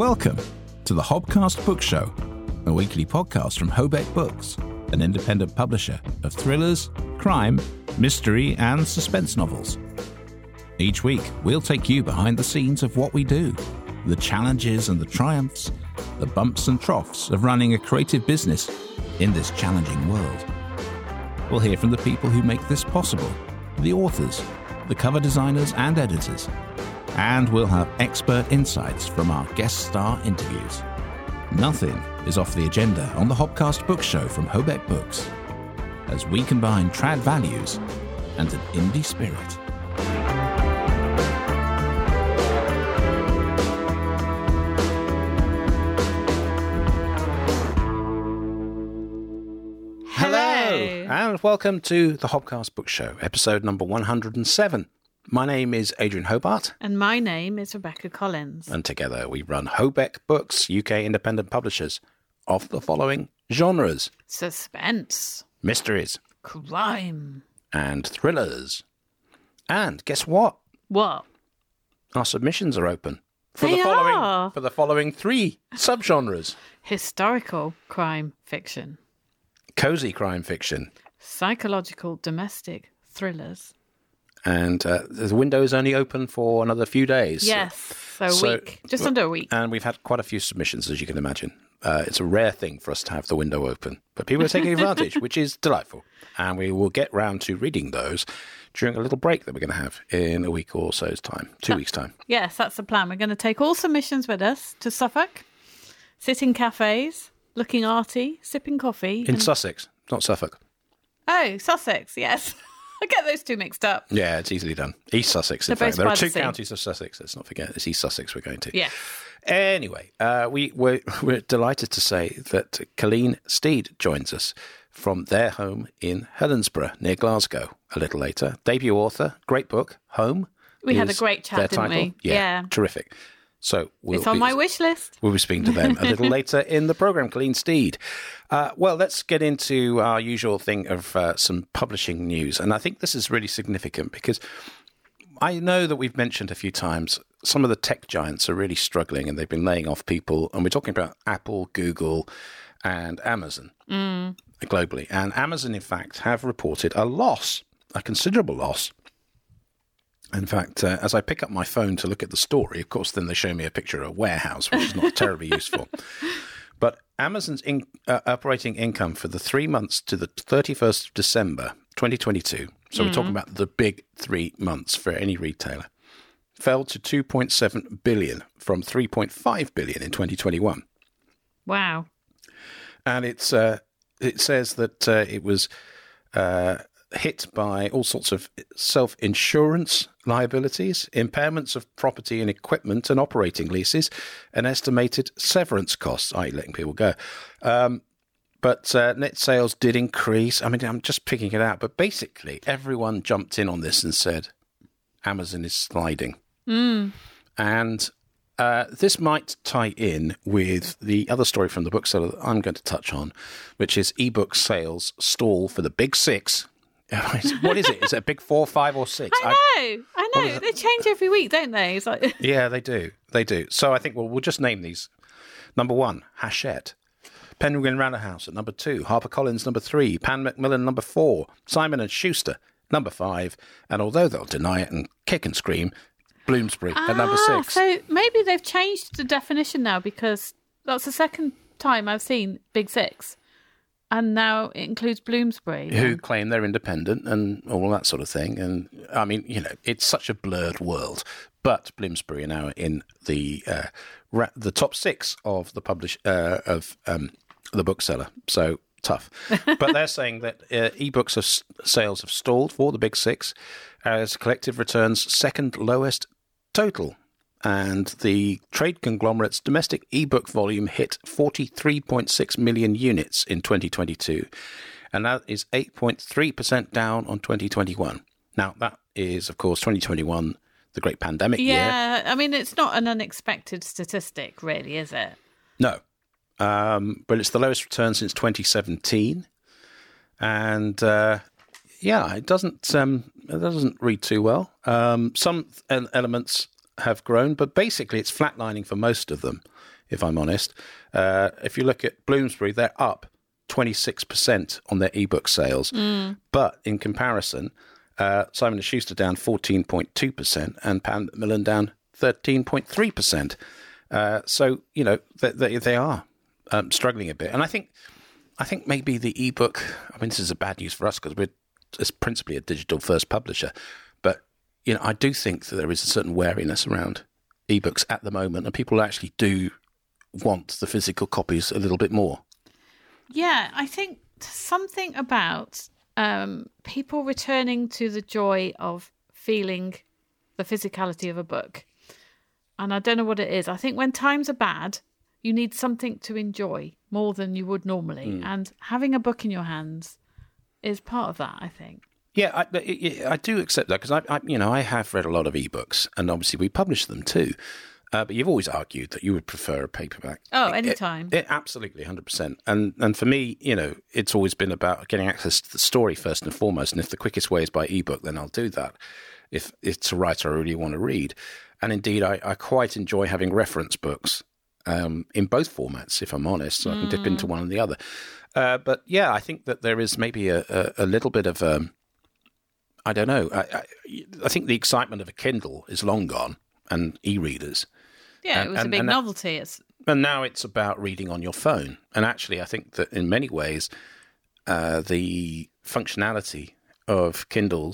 Welcome to the Hobcast Book Show, a weekly podcast from Hobeck Books, an independent publisher of thrillers, crime, mystery, and suspense novels. Each week, we'll take you behind the scenes of what we do, the challenges and the triumphs, the bumps and troughs of running a creative business in this challenging world. We'll hear from the people who make this possible, the authors, the cover designers and editors, and we'll have expert insights from our guest star interviews. Nothing is off the agenda on the Hobcast Book Show from Hobeck Books, as we combine trad values and an indie spirit. Hello, and welcome to the Hobcast Book Show, episode number 107. My name is Adrian Hobart. And my name is Rebecca Collins. And together we run Hobeck Books, UK independent publishers of the following genres: suspense, mysteries, crime, and thrillers. And guess what? What? Our submissions are open for They are. the following three subgenres: Historical crime fiction, cozy crime fiction, psychological domestic thrillers. and the window is only open for another few days. Yes, so a week, just under a week. And we've had quite a few submissions, as you can imagine. It's a rare thing for us to have the window open, but people are taking advantage, which is delightful. And we will get round to reading those during a little break that we're going to have in a week or so's time, 2 weeks' time. Yes, that's the plan. We're going to take all submissions with us to Suffolk, sit in cafes, looking arty, sipping coffee. In Sussex, not Suffolk. Oh, Sussex, yes. I get those two mixed up. Yeah, it's easily done. East Sussex, in They're fact. both There by are the two sea. counties of Sussex. Let's not forget. It's East Sussex we're going to. Yeah. Anyway, we're delighted to say that Colleen Steed joins us from their home in Helensburgh, near Glasgow, a little later. Debut author, great book, Home. We had a is great chat, their didn't title. we? Yeah. Terrific. So It's on my wish list. We'll be speaking to them a little later in the programme. Colleen Steed. Well, let's get into our usual thing of some publishing news. And I think this is really significant because I know that we've mentioned a few times some of the tech giants are really struggling and they've been laying off people. And we're talking about Apple, Google, and Amazon globally. And Amazon, in fact, have reported a loss, a considerable loss. In fact, as I pick up my phone to look at the story, of course, then they show me a picture of a warehouse, which is not terribly useful. But Amazon's operating income for the 3 months to the 31st of December 2022, so we're talking about the big 3 months for any retailer, fell to 2.7 billion from 3.5 billion in 2021. Wow. And it says that it was hit by all sorts of self-insurance liabilities, impairments of property and equipment and operating leases, and estimated severance costs, i.e. letting people go. But net sales did increase. I mean, I'm just picking it out. But basically, everyone jumped in on this and said, Amazon is sliding. And this might tie in with the other story from the bookseller that I'm going to touch on, which is ebook sales stall for the big six. What is it? Is it a big 4, 5, or 6? I know. They change every week, don't they? It's like... Yeah, they do. They do. So I think we'll just name these. Number 1, Hachette. Penguin Random House at number 2. HarperCollins, number 3. Pan Macmillan, number 4. Simon & Schuster, number 5. And although they'll deny it and kick and scream, Bloomsbury at number 6. So maybe they've changed the definition now because that's the second time I've seen Big Six. And now it includes Bloomsbury. Who claim they're independent and all that sort of thing. And I mean, you know, it's such a blurred world. But Bloomsbury are now in the top 6 of the the bookseller. So tough. But they're saying that ebooks sales have stalled for the big 6 as collective returns second lowest total. And the trade conglomerate's domestic ebook volume hit 43.6 million units in 2022. And that is 8.3% down on 2021. Now, that is, of course, 2021, the great pandemic year. Yeah, I mean, it's not an unexpected statistic, really, is it? No. But it's the lowest return since 2017. And, it doesn't read too well. Some elements have grown, but basically it's flatlining for most of them if I'm honest. If you look at Bloomsbury, they're up 26% on their ebook sales. But in comparison, Simon & Schuster down 14.2% and Pan Macmillan down 13.3%. So, they are struggling a bit. And I think maybe the ebook, I mean, this is a bad news for us because it's principally a digital first publisher. But, I do think that there is a certain wariness around ebooks at the moment, and people actually do want the physical copies a little bit more. Yeah, I think something about people returning to the joy of feeling the physicality of a book. And I don't know what it is. I think when times are bad, you need something to enjoy more than you would normally. And having a book in your hands is part of that, I think. Yeah, I do accept that because I have read a lot of ebooks, and obviously we publish them too. But you've always argued that you would prefer a paperback. Oh, anytime. Absolutely, 100%. And for me, it's always been about getting access to the story first and foremost. And if the quickest way is by ebook, then I'll do that. If it's a writer I really want to read. And indeed, I quite enjoy having reference books in both formats, if I'm honest. So I can dip into one and the other. But yeah, I think that there is maybe a little bit of, I don't know. I think the excitement of a Kindle is long gone, and e-readers. Yeah, it was a big novelty. And now it's about reading on your phone. And actually, I think that in many ways, the functionality of Kindle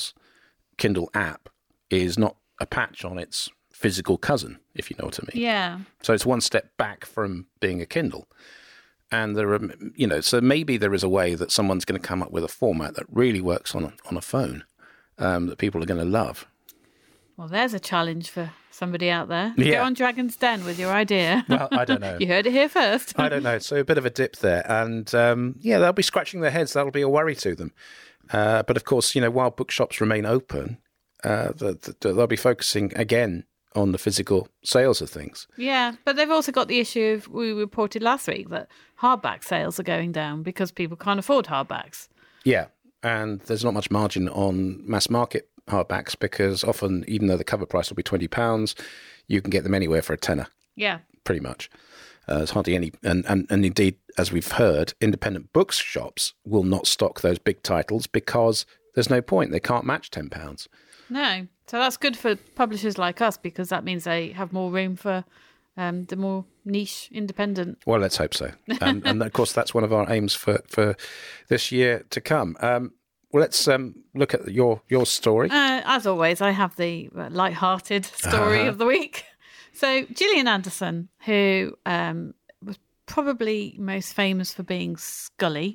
app is not a patch on its physical cousin, if you know what I mean. Yeah. So it's one step back from being a Kindle. And there are, so maybe there is a way that someone's going to come up with a format that really works on a phone that people are going to love. Well, there's a challenge for somebody out there. Yeah. Go on Dragon's Den with your idea. Well, I don't know. You heard it here first. I don't know. So a bit of a dip there. And they'll be scratching their heads. That'll be a worry to them. But of course, while bookshops remain open, they'll be focusing again on the physical sales of things. Yeah, but they've also got the issue of, we reported last week that hardback sales are going down because people can't afford hardbacks. Yeah, and there's not much margin on mass market hardbacks because often, even though the cover price will be £20, you can get them anywhere for a tenner. Yeah. Pretty much. There's hardly any, and indeed, as we've heard, independent bookshops will not stock those big titles because there's no point. They can't match £10. No. So that's good for publishers like us because that means they have more room for the more niche independent. Well, let's hope so. And of course, that's one of our aims for this year to come. Well, let's look at your story. As always, I have the light-hearted story of the week. So Gillian Anderson, who was probably most famous for being Scully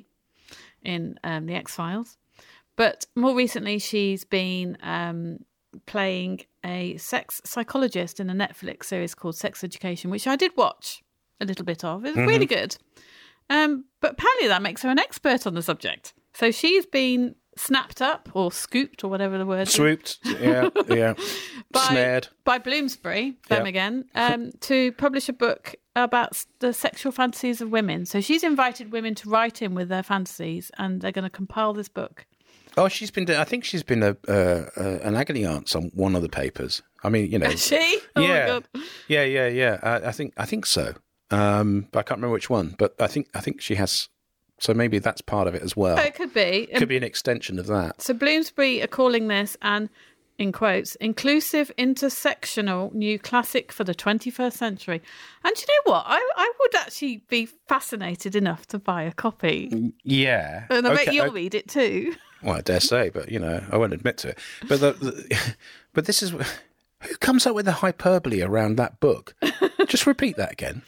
in The X-Files, but more recently she's been playing a sex psychologist in a Netflix series called Sex Education, which I did watch a little bit of. It was really good. But apparently that makes her an expert on the subject. So she's been snapped up or scooped or whatever the word is. Swooped, yeah. Snared. By Bloomsbury, them again, to publish a book about the sexual fantasies of women. So she's invited women to write in with their fantasies and they're going to compile this book. Oh, I think she's been an agony aunt on one of the papers. I mean, She? Oh yeah, my God. Yeah. I think so. But I can't remember which one. But I think she has. So maybe that's part of it as well. Oh, it could be. Could be an extension of that. So Bloomsbury are calling this an, in quotes, inclusive, intersectional new classic for the 21st century. And do you know what? I would actually be fascinated enough to buy a copy. Yeah. And I bet you'll read it too. Well, I dare say, but, I won't admit to it. But but this is... Who comes up with the hyperbole around that book? Just repeat that again.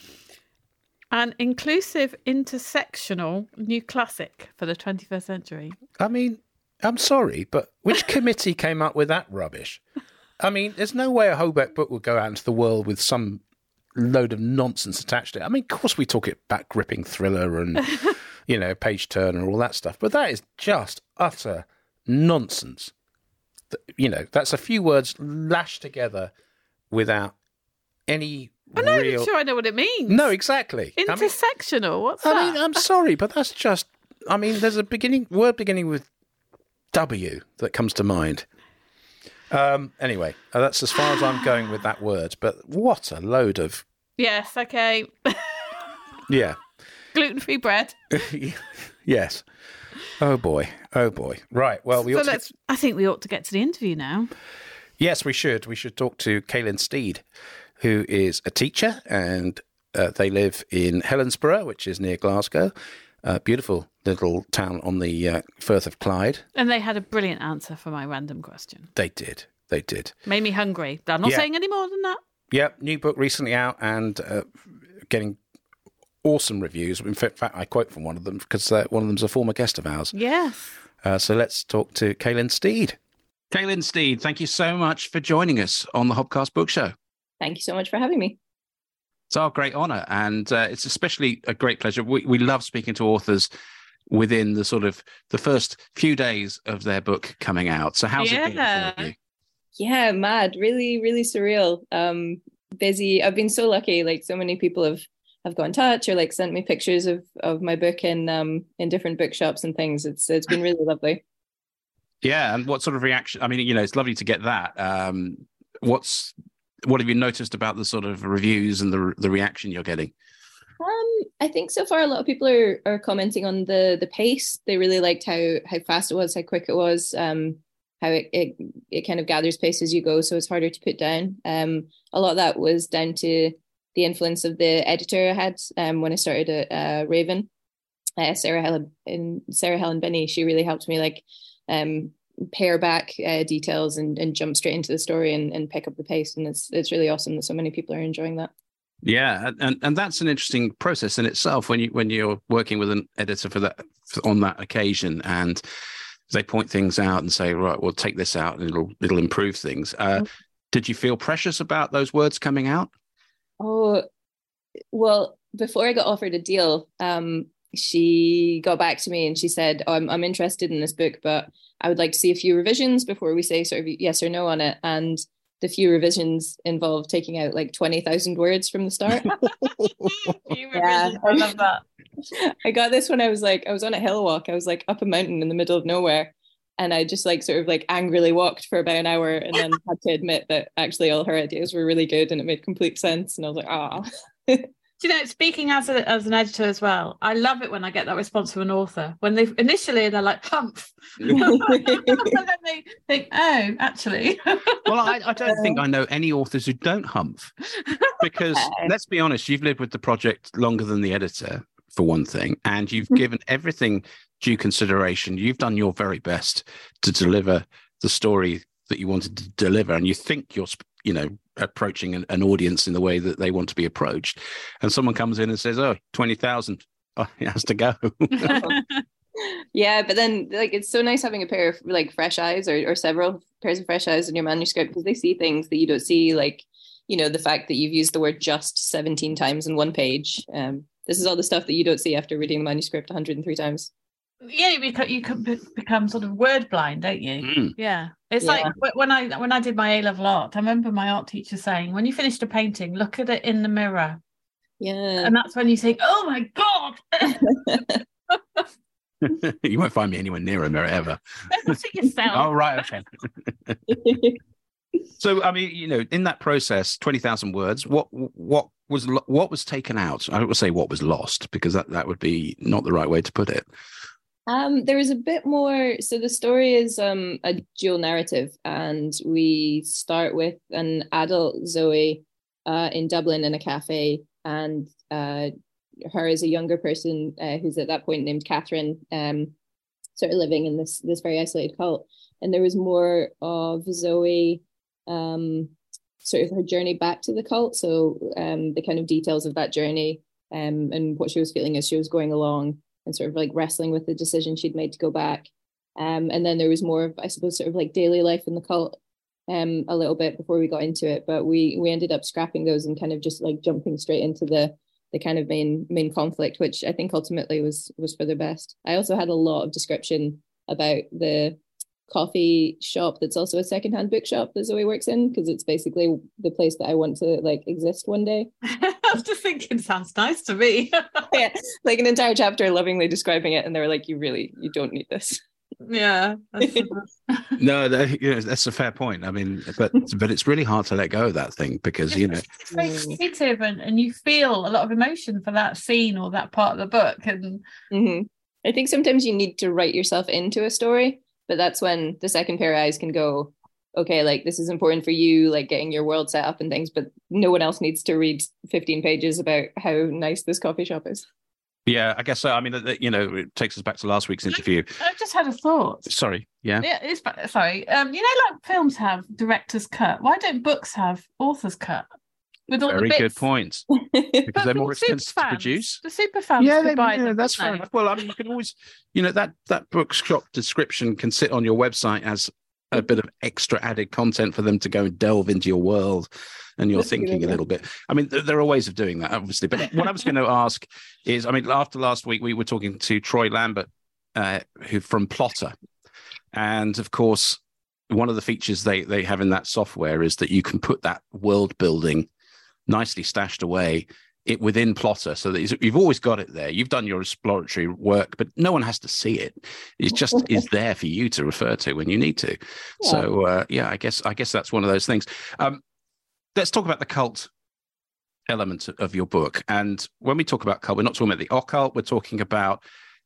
An inclusive, intersectional new classic for the 21st century. I mean, I'm sorry, but which committee came up with that rubbish? I mean, there's no way a Hobeck book would go out into the world with some load of nonsense attached to it. I mean, of course we talk it back-gripping thriller and, page turner and all that stuff, but that is just utter nonsense. That's a few words lashed together without any I'm not real... even sure I know what it means. No, exactly. Intersectional, what's that? I mean, I'm sorry, but that's just... I mean, there's a word beginning with W that comes to mind. Anyway, that's as far as I'm going with that word, but what a load of Yes, okay. Yeah. Gluten-free bread. Yes. Oh boy. Right. Well, I think we ought to get to the interview now. Yes, we should. We should talk to Cailin Steed, who is a teacher, and they live in Helensburgh, which is near Glasgow. A beautiful little town on the Firth of Clyde. And they had a brilliant answer for my random question. They did. Made me hungry. I'm not saying any more than that. Yep, new book recently out and getting awesome reviews. In fact, I quote from one of them because one of them's a former guest of ours. Yes. So let's talk to Cailin Steed. Cailin Steed, thank you so much for joining us on the Hobcast Book Show. Thank you so much for having me. It's our great honour, and it's especially a great pleasure. We love speaking to authors within the sort of the first few days of their book coming out. So how's it been for you? Yeah, mad. Really, really surreal. Busy. I've been so lucky. Like, so many people have got in touch or like sent me pictures of my book in different bookshops and things. It's been really lovely. Yeah, and what sort of reaction? I mean, it's lovely to get that. What have you noticed about the sort of reviews and the reaction you're getting? I think so far a lot of people are commenting on the pace. They really liked how fast it was, how quick it was, how it kind of gathers pace as you go, so it's harder to put down. A lot of that was down to the influence of the editor I had when I started at Raven. Sarah Helen Binney, she really helped me pare back details and jump straight into the story and pick up the pace, and it's really awesome that so many people are enjoying that. Yeah, and that's an interesting process in itself when you're working with an editor on that occasion, and they point things out and say, right, we'll take this out and it'll improve things. Did you feel precious about those words coming out? Oh, well, before I got offered a deal, she got back to me and she said, I'm interested in this book, but I would like to see a few revisions before we say sort of yes or no on it. And the few revisions involved taking out like 20,000 words from the start. Yeah, I love that. I got this when I was on a hill walk. I was like up a mountain in the middle of nowhere. And I just angrily walked for about an hour and then had to admit that actually all her ideas were really good and it made complete sense. And I was like, Do you know, speaking as an editor as well, I love it when I get that response from an author. When they're like, humph. And then they think, oh, actually. Well, I don't think I know any authors who don't humph. Because let's be honest, you've lived with the project longer than the editor, for one thing, and you've given everything due consideration. You've done your very best to deliver the story that you wanted to deliver, and you think you're approaching an audience in the way that they want to be approached, and someone comes in and says, 20,000, it has to go. Yeah, but then it's so nice having a pair of fresh eyes or several pairs of fresh eyes in your manuscript, because they see things that you don't see, the fact that you've used the word just 17 times in one page. This is all the stuff that you don't see after reading the manuscript 103 times. Yeah, you could become sort of word blind, don't you? Yeah, it's like when I did my A-level art, I remember my art teacher saying, when you finished a painting, look at it in the mirror. Yeah, and that's when you think, oh my god. You won't find me anywhere near a mirror ever. Look at yourself. Oh right, okay. So I mean, in that process, 20,000 words. What was taken out? I don't want to say what was lost, because that would be not the right way to put it. There was a bit more. So the story is a dual narrative, and we start with an adult Zoe in Dublin in a cafe, and her as a younger person who's at that point named Catherine, sort of living in this very isolated cult. And there was more of Zoe, sort of her journey back to the cult. So the kind of details of that journey and what she was feeling as she was going along, and sort of wrestling with the decision she'd made to go back. And then there was more of, I suppose, sort of daily life in the cult a little bit before we got into it. But we ended up scrapping those and kind of just jumping straight into the kind of main conflict, which I think ultimately was for the best. I also had a lot of description about the coffee shop that's also a secondhand bookshop that Zoe works in, because it's basically the place that I want to exist one day. I was just thinking, sounds nice to me. Yeah, an entire chapter lovingly describing it, and they were like, you don't need this. Yeah. No, that's a fair point. I mean, but it's really hard to let go of that thing because it's very creative, and you feel a lot of emotion for that scene or that part of the book. And I think sometimes you need to write yourself into a story, but that's when the second pair of eyes can go, okay, like this is important for you, like getting your world set up and things, but no one else needs to read 15 pages about how nice this coffee shop is. Yeah, I guess so. I mean, it takes us back to last week's interview. I just had a thought. Sorry, yeah. Yeah, sorry. Like films have director's cut. Why don't books have author's cut? With all Very the bits? Good point. Because they're more expensive to produce. The super fans could buy them. That's fair enough. Well, I mean, you can always, that bookshop description can sit on your website as a bit of extra added content for them to go and delve into your world and your thinking a little bit. I mean, there are ways of doing that, obviously. But what I was going to ask is, I mean, after last week, we were talking to Troy Lambert, who from Plotter. And of course, one of the features they have in that software is that you can put that world building nicely stashed away within Plotter, so that you've always got it there. You've done your exploratory work, but no one has to see it. It just is there for you to refer to when you need to. Yeah. So I guess that's one of those things. Let's talk about the cult element of your book. And when we talk about cult, we're not talking about the occult. We're talking about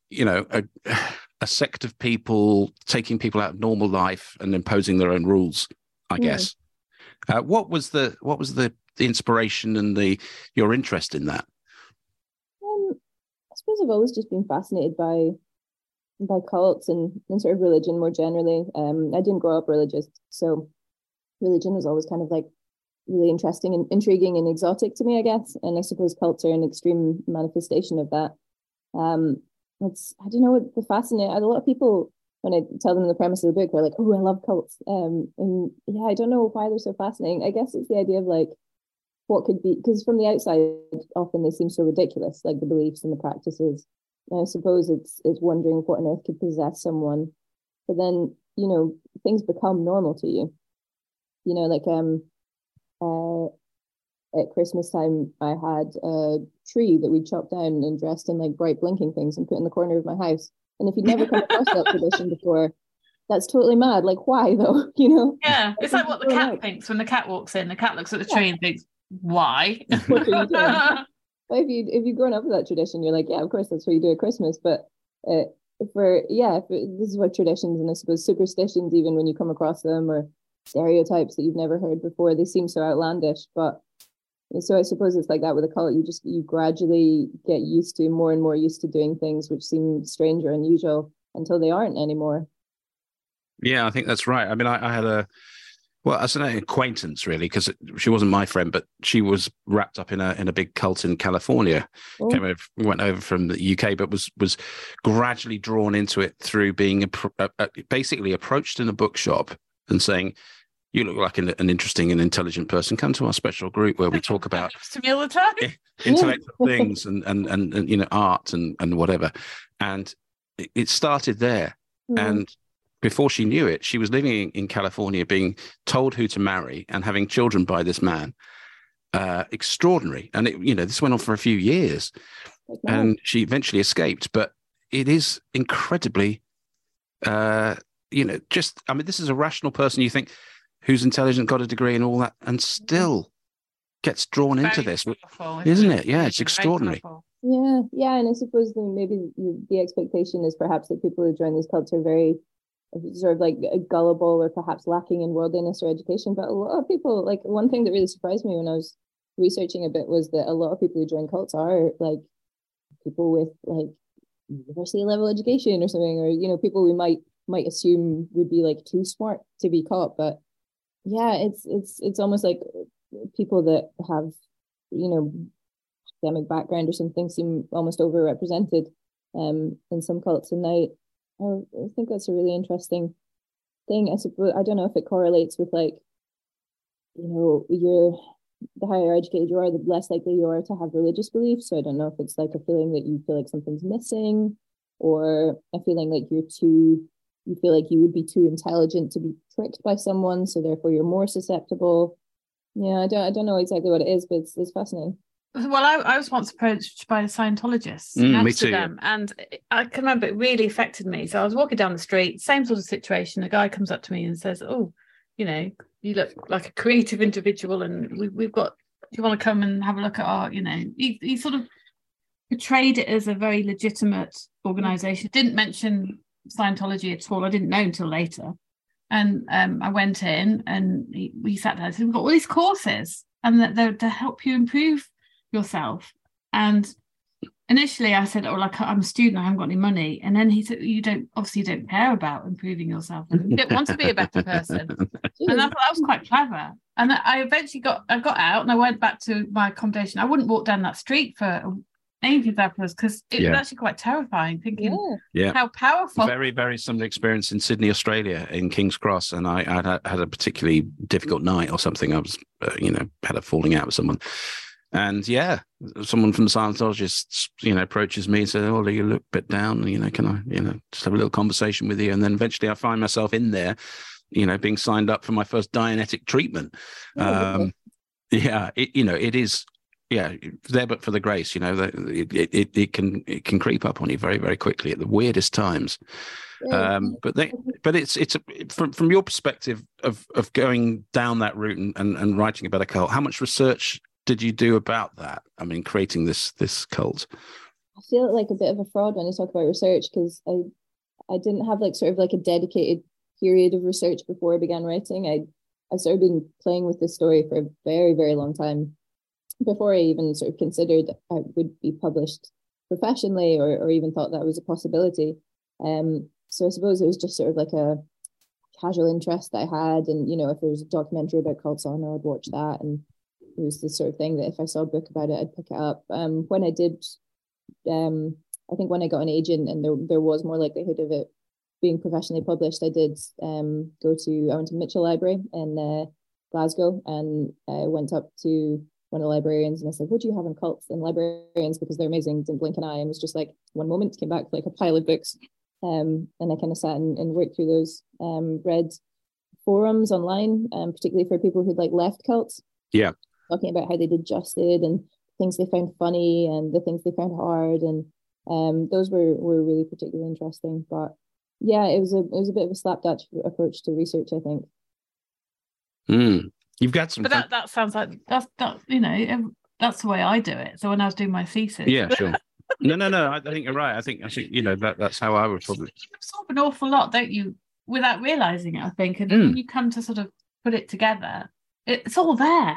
a sect of people taking people out of normal life and imposing their own rules, I guess. What was the inspiration and your interest in that? I suppose I've always just been fascinated by cults and sort of religion more generally. I didn't grow up religious, so religion was always kind of like really interesting and intriguing and exotic to me, I guess. And I suppose cults are an extreme manifestation of that. I don't know what the fascinating. A lot of people, when I tell them the premise of the book, they're like, "Oh, I love cults." And yeah, I don't know why they're so fascinating. I guess it's the idea of like what could be, because from the outside, often they seem so ridiculous, like the beliefs and the practices. And I suppose it's wondering what on earth could possess someone, but then things become normal to you. Like at Christmas time, I had a tree that we chopped down and dressed in like bright blinking things and put in the corner of my house. And if you'd never come across that tradition before, that's totally mad. Like, why though? Yeah, it's like what the cat thinks when the cat walks in. The cat looks at the tree and thinks, "Why?" What are you doing? But if you've grown up with that tradition, you're like, yeah, of course that's what you do at Christmas. But this is what traditions and I suppose superstitions, even when you come across them, or stereotypes that you've never heard before, they seem so outlandish. But so I suppose it's like that with a cult. You gradually get more and more used to doing things which seem strange or unusual until they aren't anymore. Yeah, I think that's right. I mean, I had as an acquaintance, really, because she wasn't my friend, but she was wrapped up in a big cult in California. Oh. Went over from the UK, but was gradually drawn into it through being basically approached in a bookshop and saying, "You look like an interesting and intelligent person. Come to our special group where we talk about to me all the time. Intellectual things and art and whatever." And it started there. And before she knew it, she was living in California, being told who to marry and having children by this man. Extraordinary. And this went on for a few years, and she eventually escaped. But it is incredibly, this is a rational person, you think, who's intelligent, got a degree and all that, and still gets drawn into this, isn't it? Yeah, it's extraordinary. Yeah, and I suppose maybe the expectation is perhaps that people who join these cults are very sort of like gullible or perhaps lacking in worldliness or education. But a lot of people, like one thing that really surprised me when I was researching a bit was that a lot of people who join cults are like people with like university level education or something, or people we might assume would be like too smart to be caught. But yeah, it's almost like people that have academic background or something seem almost overrepresented in some cults, and I think that's a really interesting thing. I suppose I don't know if it correlates with like the higher educated you are, the less likely you are to have religious beliefs. So I don't know if it's like a feeling that you feel like something's missing, or a feeling like you feel like you would be too intelligent to be tricked by someone, so therefore you're more susceptible. Yeah, I don't know exactly what it is, but it's fascinating. Well, I was once approached by a Scientologist Mm, in me too, Amsterdam, and I can remember it really affected me. So I was walking down the street, same sort of situation. A guy comes up to me and says, "Oh, you look like a creative individual, and we've got. Do you want to come and have a look at our? He sort of portrayed it as a very legitimate organization. Didn't mention Scientology at all. I didn't know until later. And I went in, and we sat down and said, we've got all these courses, and that they're to help you improve yourself. And initially I said, oh, like, I'm a student, I haven't got any money. And then he said, you don't care about improving yourself, and you don't want to be a better person. And I thought that was quite clever. And I eventually got out, and I went back to my accommodation. I wouldn't walk down that street for ages afterwards, because it was actually quite terrifying, thinking how powerful. Very, very similar experience in Sydney, Australia, in King's Cross, and I had a particularly difficult night or something. I was, had a falling out with someone, and someone from the Scientologists, approaches me and says, "Oh, you look a bit down. Can I, just have a little conversation with you?" And then eventually, I find myself in there, being signed up for my first Dianetic treatment. It is. Yeah, there but for the grace, it can creep up on you very, very quickly at the weirdest times. But it's from your perspective of going down that route and writing about a cult. How much research did you do about that? I mean, creating this cult. I feel like a bit of a fraud when I talk about research, because I didn't have a dedicated period of research before I began writing. I sort of been playing with this story for a very, very long time before I even sort of considered I would be published professionally or even thought that was a possibility. So I suppose it was just sort of like a casual interest that I had. And, if there was a documentary about cults on, I'd watch that. And it was the sort of thing that if I saw a book about it, I'd pick it up. When I did, I think when I got an agent and there was more likelihood of it being professionally published, I went to Mitchell Library in Glasgow, and I went up to one of the librarians and I said, what do you have in cults? And librarians, because they're amazing, didn't blink an eye, and was just like, one moment, came back with like a pile of books. And I kind of sat and worked through those, read forums online, particularly for people who'd left cults. Yeah. Talking about how they did Justed and things they found funny and the things they found hard. And those were really particularly interesting. But yeah, it was a bit of a slapdash approach to research, I think. You've got some. But that sounds like that's the way I do it. So when I was doing my thesis. Yeah, sure. No. I think you're right. I think that's how I would probably. You absorb an awful lot, don't you, without realizing it? I think, and when you come to sort of put it together, it's all there.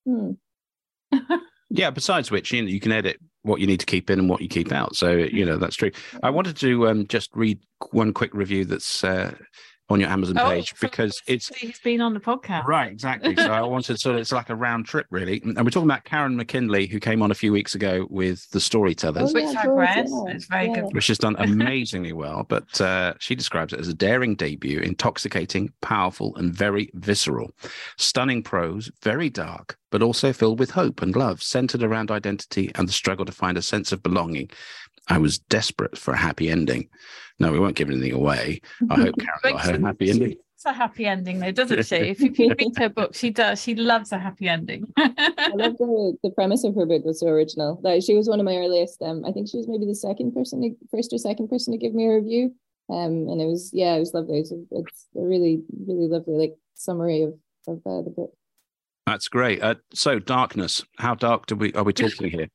Yeah. Besides which, you can edit what you need to keep in and what you keep out. So that's true. I wanted to just read one quick review that's on your Amazon page, because he's been on the podcast. Right, exactly. So I wanted it's like a round trip, really. And we're talking about Karen McKinley, who came on a few weeks ago with The Storytellers. Which I've read. It's very good. Which has done amazingly well. But she describes it as a daring debut, intoxicating, powerful, and very visceral. Stunning prose, very dark, but also filled with hope and love, centered around identity and the struggle to find a sense of belonging. I was desperate for a happy ending. No, we won't give anything away. I hope Karen got her happy ending. It's a happy ending, though, doesn't she? If you read her book, she does. She loves a happy ending. I love the premise of her book was so original. She was one of my earliest. I think she was maybe the first or second person to give me a review. And it was lovely. It's a really, really lovely summary of the book. That's great. So darkness. How dark are we talking here?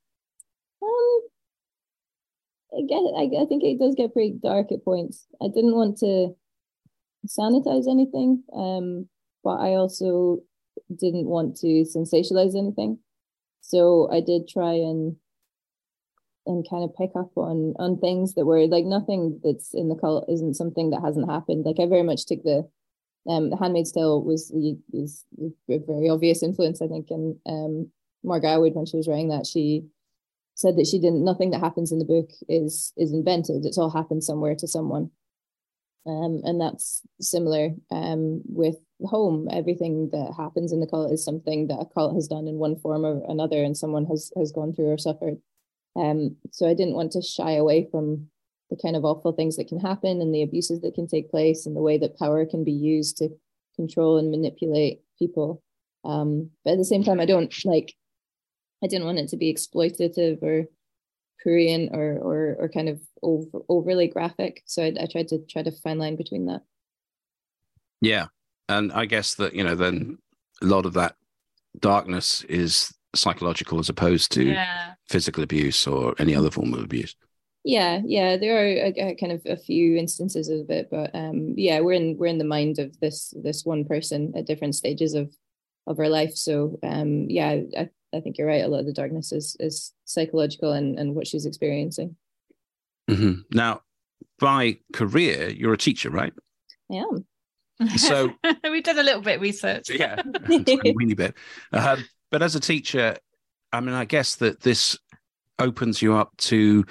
I think it does get pretty dark at points. I didn't want to sanitize anything, but I also didn't want to sensationalize anything. So I did try and kind of pick up on things that were nothing that's in the cult isn't something that hasn't happened. I very much took the Handmaid's Tale is a very obvious influence, I think, and Margaret Atwood, when she was writing that, she said that nothing that happens in the book is invented. It's all happened somewhere to someone. And that's similar with Home. Everything that happens in the cult is something that a cult has done in one form or another, and someone has gone through or suffered. So I didn't want to shy away from the kind of awful things that can happen and the abuses that can take place and the way that power can be used to control and manipulate people. But at the same time, I don't I didn't want it to be exploitative or prurient or kind of overly graphic. So I tried to fine line between that. Yeah. And I guess that, then a lot of that darkness is psychological as opposed to physical abuse or any other form of abuse. Yeah, there are kind of a few instances of it, but we're in the mind of this one person at different stages of her life. So I think you're right. A lot of the darkness is psychological and what she's experiencing. Mm-hmm. Now, by career, you're a teacher, right? I am. So we did a little bit of research. Yeah, a weeny bit. But as a teacher, I mean, I guess that this opens you up to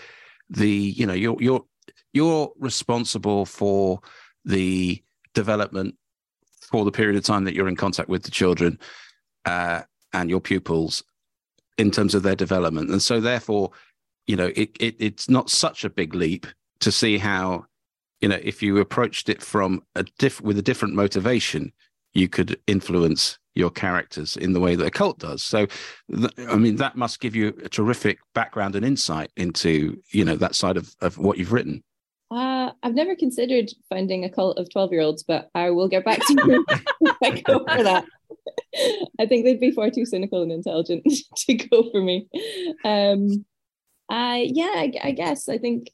you're responsible for the development for the period of time that you're in contact with the children and your pupils in terms of their development. And so therefore, it's not such a big leap to see how, if you approached it from with a different motivation, you could influence your characters in the way that a cult does. So, that must give you a terrific background and insight into, that side of what you've written. I've never considered founding a cult of 12-year-olds, but I will get back to you if I go for that. I think they'd be far too cynical and intelligent to go for me. I guess I think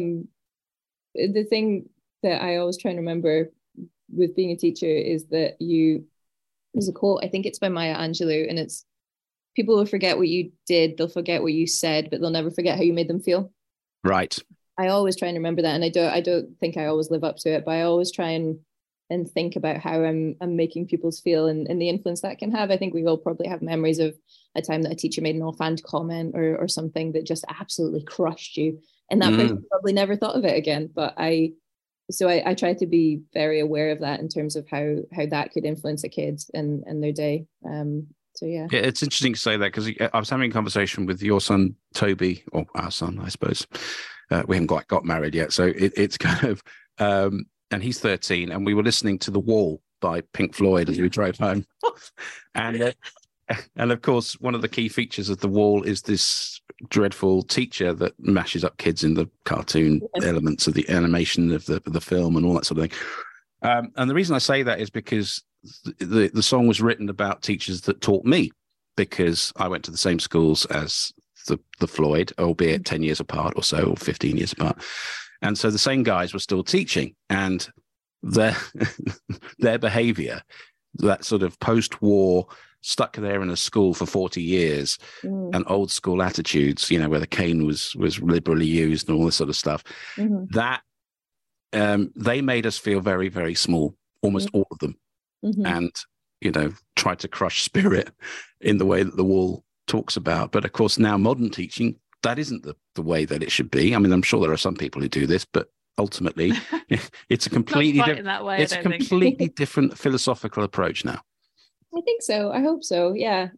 the thing that I always try and remember with being a teacher is that there's a quote, I think it's by Maya Angelou, and it's, people will forget what you did, they'll forget what you said, but they'll never forget how you made them feel. Right. I always try and remember that, and I don't think I always live up to it, but I always try and think about how I'm making pupils feel and the influence that can have. I think we all probably have memories of a time that a teacher made an offhand comment or something that just absolutely crushed you, and that person probably never thought of it again. But I try to be very aware of that in terms of how that could influence a kid and their day. Yeah, it's interesting to say that, because I was having a conversation with your son Toby, or our son, I suppose. We haven't quite got married yet, so it's kind of, and he's 13, and we were listening to The Wall by Pink Floyd as we drove home, and of course, one of the key features of The Wall is this dreadful teacher that mashes up kids in the cartoon elements of the animation of the film and all that sort of thing. And the reason I say that is because the song was written about teachers that taught me, because I went to the same schools as the Floyd, albeit 10 years apart or so, or 15 years apart. And so the same guys were still teaching, and their behavior, that sort of post-war, stuck there in a school for 40 years, and old school attitudes, where the cane was liberally used and all this sort of stuff, that they made us feel very, very small, almost all of them. And, tried to crush spirit in the way that The Wall talks about. But of course, now modern teaching, that isn't the way that it should be. I mean, I'm sure there are some people who do this, but ultimately it's a completely completely different philosophical approach now. I think so. I hope so. Yeah.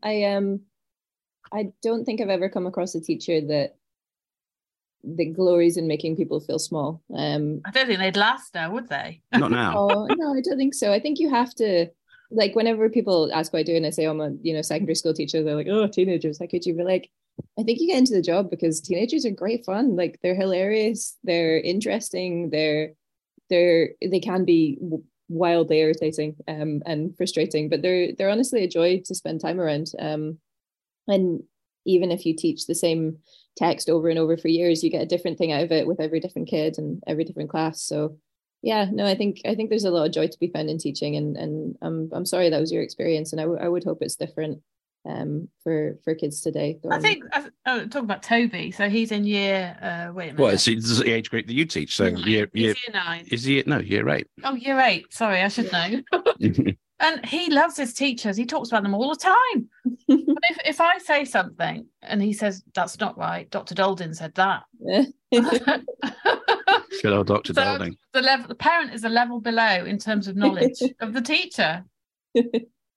I don't think I've ever come across a teacher that glories in making people feel small. I don't think they'd last now, would they? Not now. Oh, no, I don't think so. I think you have to, like, whenever people ask what I do and I say I'm a secondary school teacher, they're like, oh, teenagers, how could you? Be like, I think you get into the job because teenagers are great fun. Like, they're hilarious, they're interesting, they can be wildly irritating and frustrating, but they're honestly a joy to spend time around. And even if you teach the same text over and over for years, you get a different thing out of it with every different kid and every different class. So yeah, no, I think there's a lot of joy to be found in teaching, and I'm sorry that was your experience, and I would hope it's different for kids today. I think talking about Toby, so he's in year wait a minute. Well, it's the age group that you teach, so year 9. Is he? No, year 8. Oh, year 8. Sorry, I should know. And he loves his teachers. He talks about them all the time. But if I say something and he says that's not right, Dr. Dolding said that. Good old Dr. Dolding. The parent is a level below in terms of knowledge of the teacher.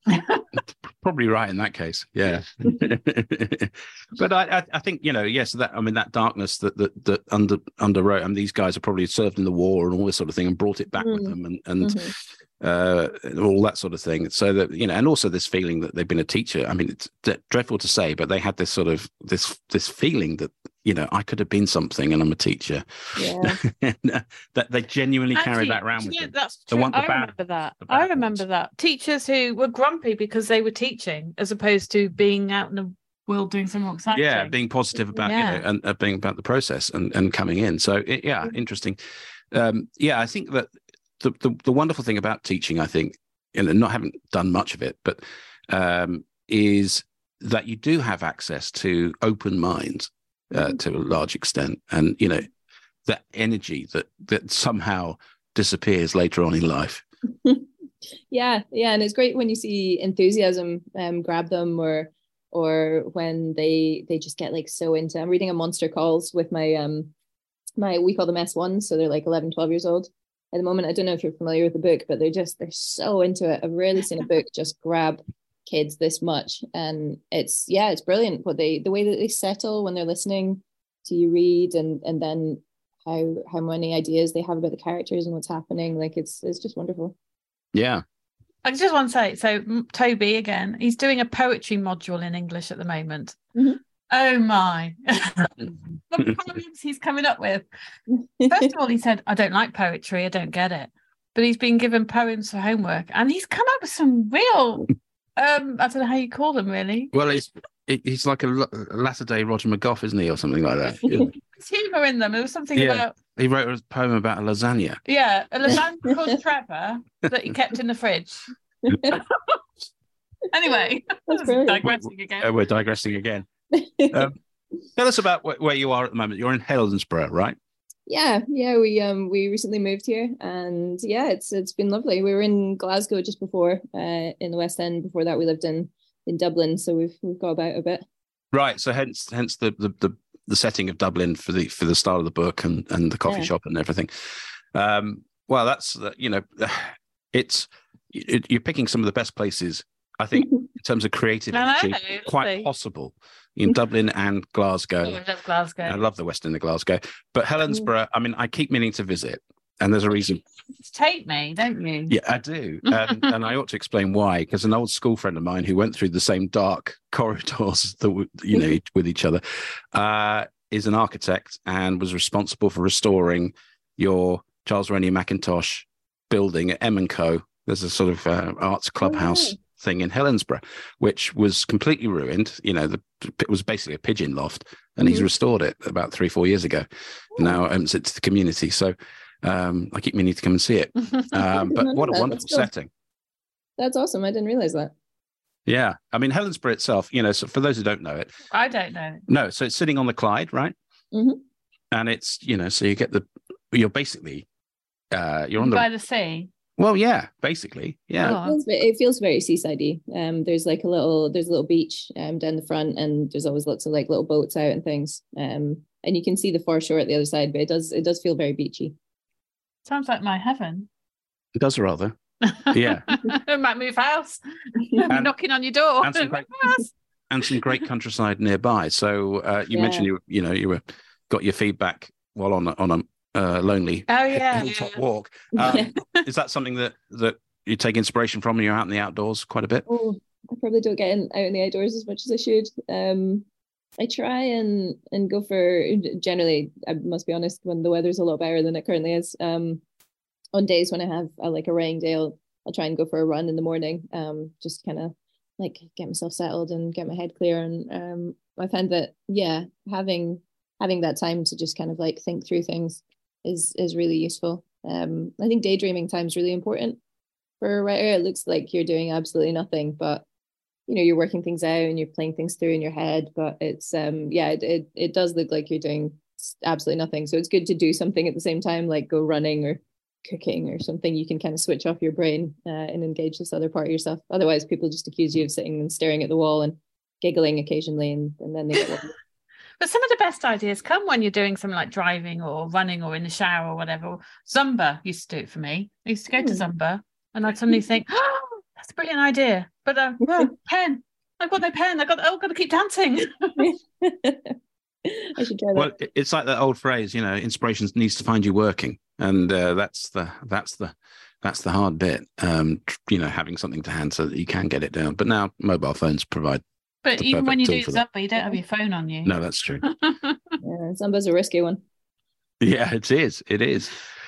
Probably right in that case, yeah. But I think, yes, that, I mean, that darkness that underwrote. I mean, these guys are probably served in the war and all this sort of thing, and brought it back with them, and all that sort of thing. So that, and also this feeling that they've been a teacher. I mean, it's dreadful to say, but they had this sort of this feeling that, I could have been something, and I'm a teacher. Yeah. That they genuinely carry that around with them. That's true. I remember that. Teachers who were grumpy because they were teaching, as opposed to being out in the world doing something exciting. Yeah, being positive about and being about the process and coming in. So interesting. I think that the wonderful thing about teaching, I think, and not having done much of it, but is that you do have access to open minds. To a large extent, and that energy that somehow disappears later on in life. yeah, and it's great when you see enthusiasm grab them, or when they just get like so into. I'm reading a Monster Calls with my we call them S1, so they're like 11, 12 years old at the moment. I don't know if you're familiar with the book, but they're so into it. I've rarely seen a book just grab kids this much, and it's brilliant what the way that they settle when they're listening to you read, and then how many ideas they have about the characters and what's happening. Like it's just wonderful. Yeah, I just want to say, so Toby again, he's doing a poetry module in English at the moment. Oh my the poems he's coming up with. First of all, he said, I don't like poetry, I don't get it, but he's been given poems for homework, and he's come up with some real I don't know how you call them, really. Well, he's like a latter-day Roger McGough, isn't he, or something like that? There's humour in them. There was something about... He wrote a poem about a lasagna. Yeah, a lasagna called Trevor that he kept in the fridge. Anyway, digressing again. We're digressing again. Tell us about where you are at the moment. You're in Helensburgh, right? Yeah. We recently moved here, and it's been lovely. We were in Glasgow just before, in the West End. Before that, we lived in Dublin, so we've got about a bit. Right. So hence the setting of Dublin for the start of the book and the coffee shop and everything. Well, that's it's you're picking some of the best places, I think, in terms of creativity. Quite possible. In Dublin and Glasgow. I love Glasgow. I love the West End of Glasgow. But Helensburgh, I mean, I keep meaning to visit, and there's a reason. Take me, don't you? Yeah, I do. And I ought to explain why, because an old school friend of mine who went through the same dark corridors that with each other is an architect and was responsible for restoring your Charles Rennie Mackintosh building at M&Co. There's a sort of arts clubhouse thing in Helensburgh, which was completely ruined. It was basically a pigeon loft, and he's restored it about 3-4 years ago. Now owns it to the community. So I keep meaning to come and see it. But what a wonderful setting. That's awesome. I didn't realize that. Yeah. I mean, Helensburgh itself, so for those who don't know it. I don't know. No. So it's sitting on the Clyde, right? Mm-hmm. And it's, so you get you're basically, you're on by the sea. Well, yeah, basically, yeah. It feels very seasidey. There's like a little beach down the front, and there's always lots of like little boats out and things. And you can see the foreshore at the other side, but it does feel very beachy. Sounds like my heaven. It does rather. Yeah. I might move house. Knocking on your door. And some great countryside nearby. So you mentioned you got your feedback while on a lonely hilltop walk. Is that something that you take inspiration from when you're out in the outdoors quite a bit? Oh, I probably don't get out in the outdoors as much as I should. I try and go for, generally, I must be honest, when the weather's a lot better than it currently is. On days when I have a rain day, I'll try and go for a run in the morning, just kind of like get myself settled and get my head clear. And I find that having that time to just kind of like think through things is really useful. I think daydreaming time is really important for a writer. It looks like you're doing absolutely nothing, but you're working things out and you're playing things through in your head. But it's it does look like you're doing absolutely nothing. So it's good to do something at the same time, like go running or cooking or something. You can kind of switch off your brain and engage this other part of yourself. Otherwise, people just accuse you of sitting and staring at the wall and giggling occasionally, and then they get But some of the best ideas come when you're doing something like driving or running or in the shower or whatever. Zumba used to do it for me. I used to go to Zumba and I'd suddenly think, oh, that's a brilliant idea, but pen. I've got no pen. I've got to keep dancing. I should try that. Well, it's like that old phrase, inspiration needs to find you working, and that's the hard bit. Having something to hand so that you can get it down. But now mobile phones provide. But even when you do Zumba, you don't have your phone on you. No, that's true. Yeah, Zumba's a risky one. Yeah, it is. It is.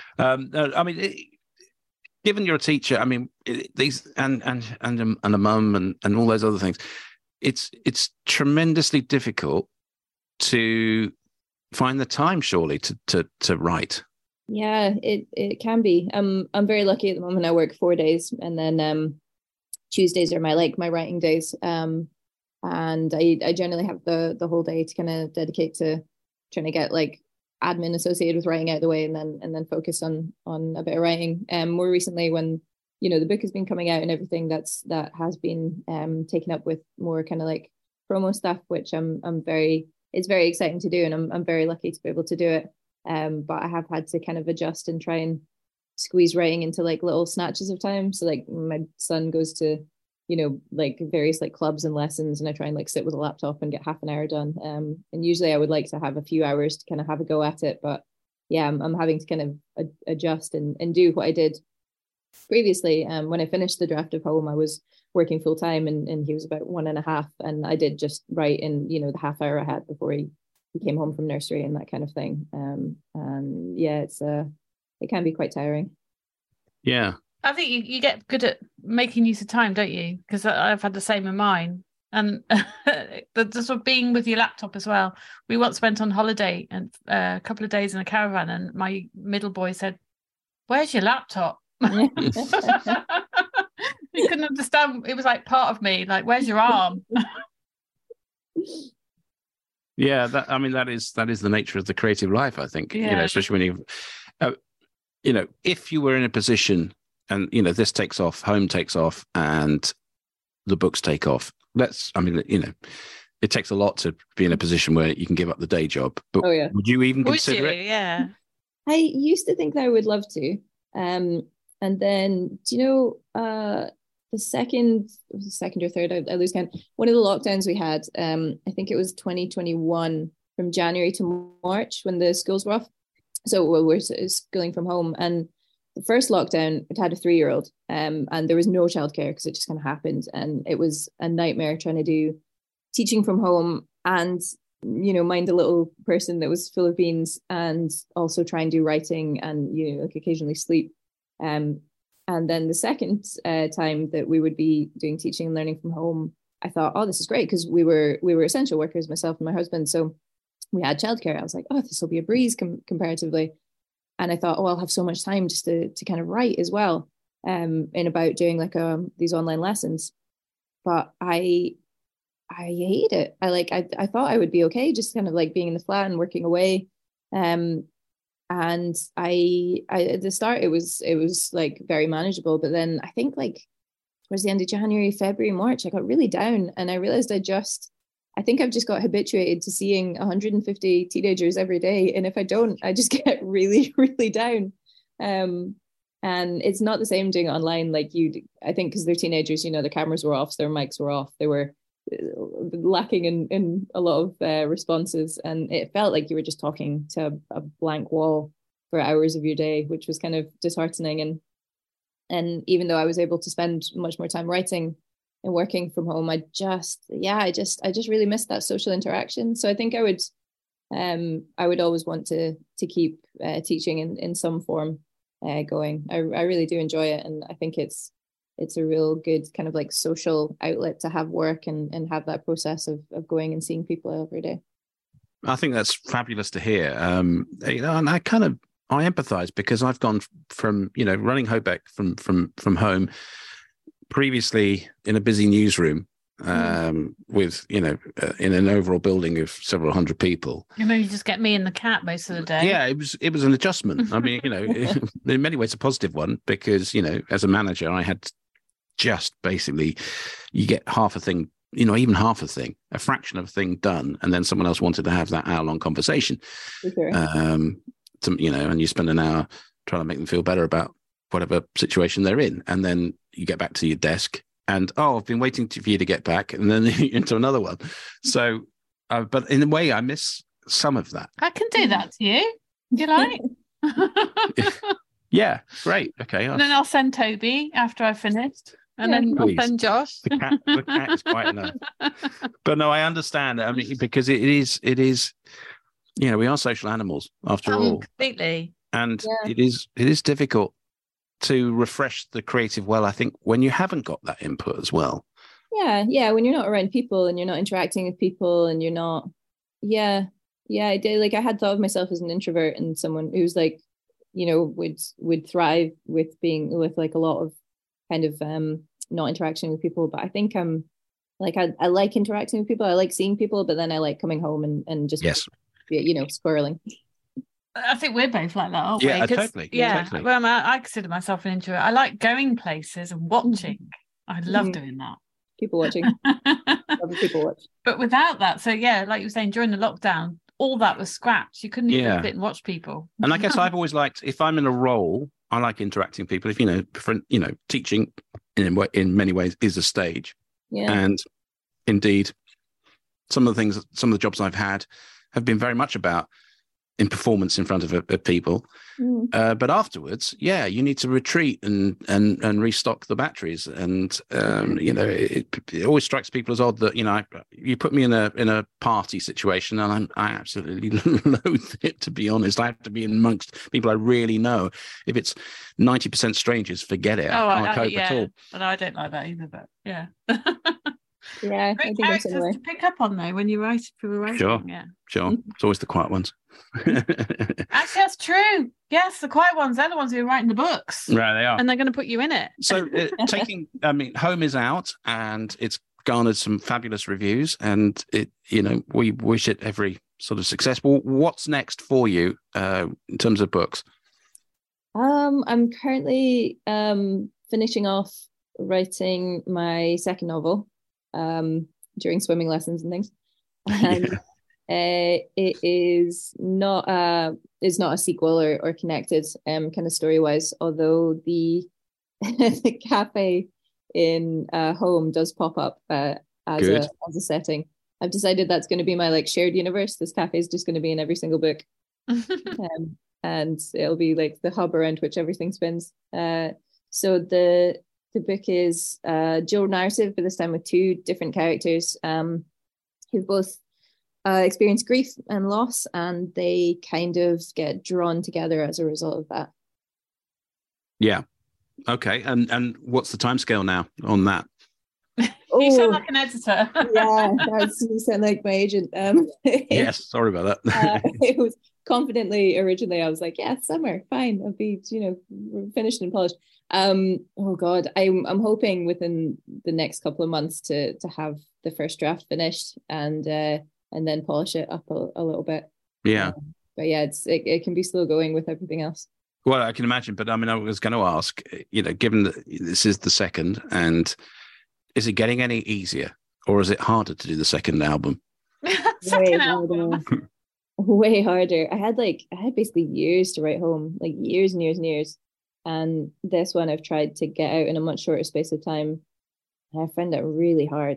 Given you're a teacher, these and a mum and all those other things, it's tremendously difficult to find the time, surely, to write. Yeah, it can be. I'm very lucky at the moment. I work 4 days, and then Tuesdays are my writing days. And I generally have the whole day to kind of dedicate to trying to get admin associated with writing out of the way, and then focus on a bit of writing. More recently, when the book has been coming out and everything, that has been taken up with more kind of promo stuff, which it's very exciting to do, and I'm very lucky to be able to do it. But I have had to kind of adjust and try and squeeze writing into little snatches of time. So my son goes to various clubs and lessons, and I try and sit with a laptop and get half an hour done. And usually I would like to have a few hours to kind of have a go at it, but yeah, I'm having to kind of adjust and do what I did previously. When I finished the draft of Home, I was working full time, and he was about 1.5, and I did just write in the half hour I had before he came home from nursery and that kind of thing. And yeah, it can be quite tiring. Yeah. I think you get good at making use of time, don't you? Because I've had the same in mine. And the sort of being with your laptop as well. We once went on holiday and a couple of days in a caravan, and my middle boy said, "Where's your laptop?" He couldn't understand. It was part of me, where's your arm? Yeah, that is the nature of the creative life, I think. Yeah. Especially when if you were in a position and this takes off, Home takes off, and the books take off. It takes a lot to be in a position where you can give up the day job. But would you even consider it? Yeah. I used to think that I would love to. And then, the second or third, I lose count. One of the lockdowns we had, I think it was 2021, from January to March, when the schools were off. So we're schooling from home. And the first lockdown, it had a 3-year-old, and there was no childcare because it just kind of happened. And it was a nightmare trying to do teaching from home and, mind a little person that was full of beans, and also try and do writing and, occasionally sleep. And then the second time that we would be doing teaching and learning from home, I thought, oh, this is great, because we were essential workers, myself and my husband. So we had childcare. I was like, oh, this will be a breeze comparatively. And I thought, oh, I'll have so much time just to kind of write as well, in about doing these online lessons. But I hate it. I thought I would be okay just kind of being in the flat and working away. And I at the start it was very manageable, but then I think towards the end of January, February, March, I got really down, and I realized I think I've just got habituated to seeing 150 teenagers every day, and if I don't, I just get really, really down. And it's not the same doing it online I think, because they're teenagers, their cameras were off, their mics were off, they were lacking in a lot of responses, and it felt like you were just talking to a blank wall for hours of your day, which was kind of disheartening. And even though I was able to spend much more time writing and working from home, I just really missed that social interaction. So I think I would always want to keep teaching in some form going. I really do enjoy it, and I think it's a real good kind of social outlet to have work and have that process of going and seeing people every day. I think that's fabulous to hear. And I empathize, because I've gone from, running Hobeck from home, previously in a busy newsroom, with, in an overall building of several hundred people. You just get me and the cat most of the day. Yeah, it was an adjustment. I mean, in many ways a positive one, because, as a manager, I had just basically, you get half a thing, even half a thing, a fraction of a thing done, and then someone else wanted to have that hour-long conversation. Sure. And you spend an hour trying to make them feel better about whatever situation they're in, and then you get back to your desk and I've been waiting for you to get back, and then into another one. So, but in a way, I miss some of that. I can do that to you. Do you like? Yeah, great. Okay. And then I'll send Toby after I've finished. And then I'll send Josh. The cat is quite enough. But no, I understand. I mean, because it is, we are social animals after all. Completely. And it is difficult to refresh the creative well, I think, when you haven't got that input as well. Yeah. When you're not around people and you're not interacting with people and you're not, I did. Like, I had thought of myself as an introvert and someone who's like, would thrive with being with like a lot of kind of not interaction with people. But I think I'm like, I like interacting with people. I like seeing people, but then I like coming home and just, squirreling. I think we're both like that, aren't we? Yeah, totally. Yeah. Totally. Well, I consider myself an introvert. I like going places and watching. I love doing that. People watching. Other people watch. But without that, so like you were saying, during the lockdown, all that was scrapped. You couldn't even sit and watch people. And I guess I've always liked, if I'm in a role, I like interacting with people. If teaching in many ways is a stage. Yeah. And indeed, some of the jobs I've had have been very much about in performance in front of people. But afterwards, you need to retreat and restock the batteries. And it always strikes people as odd that you put me in a party situation, and I absolutely loathe it. To be honest, I have to be amongst people I really know. If it's 90% strangers, forget it. I can't cope at all. But I don't like that either. But yeah, great characters to pick up on though when you write for writing. Sure. It's always the quiet ones. Actually, that's true. Yes, the quiet ones, they're the ones who are writing the books. Right, they are. And they're going to put you in it. So Home is out and it's garnered some fabulous reviews, and we wish it every sort of success. Well, what's next for you in terms of books? I'm currently finishing off writing my second novel during swimming lessons and things. And it is not a sequel or connected kind of story wise, although the the cafe in Home does pop up as a setting. I've decided that's going to be my like shared universe. This cafe is just going to be in every single book. And it'll be like the hub around which everything spins. So the book is dual narrative, but this time with two different characters who've both experienced grief and loss, and they kind of get drawn together as a result of that. Yeah. Okay. And what's the timescale now on that? You sound like an editor. You sound like my agent. Yes, sorry about that. It was confidently originally I was like, summer, fine, I'll be finished and polished. Oh god, I'm hoping within the next couple of months to have the first draft finished and then polish it up a little bit. But it can be slow going with everything else. Well, I can imagine, but I mean, I was going to ask, given that this is the second, and is it getting any easier, or is it harder to do the second album? Second album. Way harder. I had basically years to write Home, like years and years and years. And this one I've tried to get out in a much shorter space of time. And I found that really hard.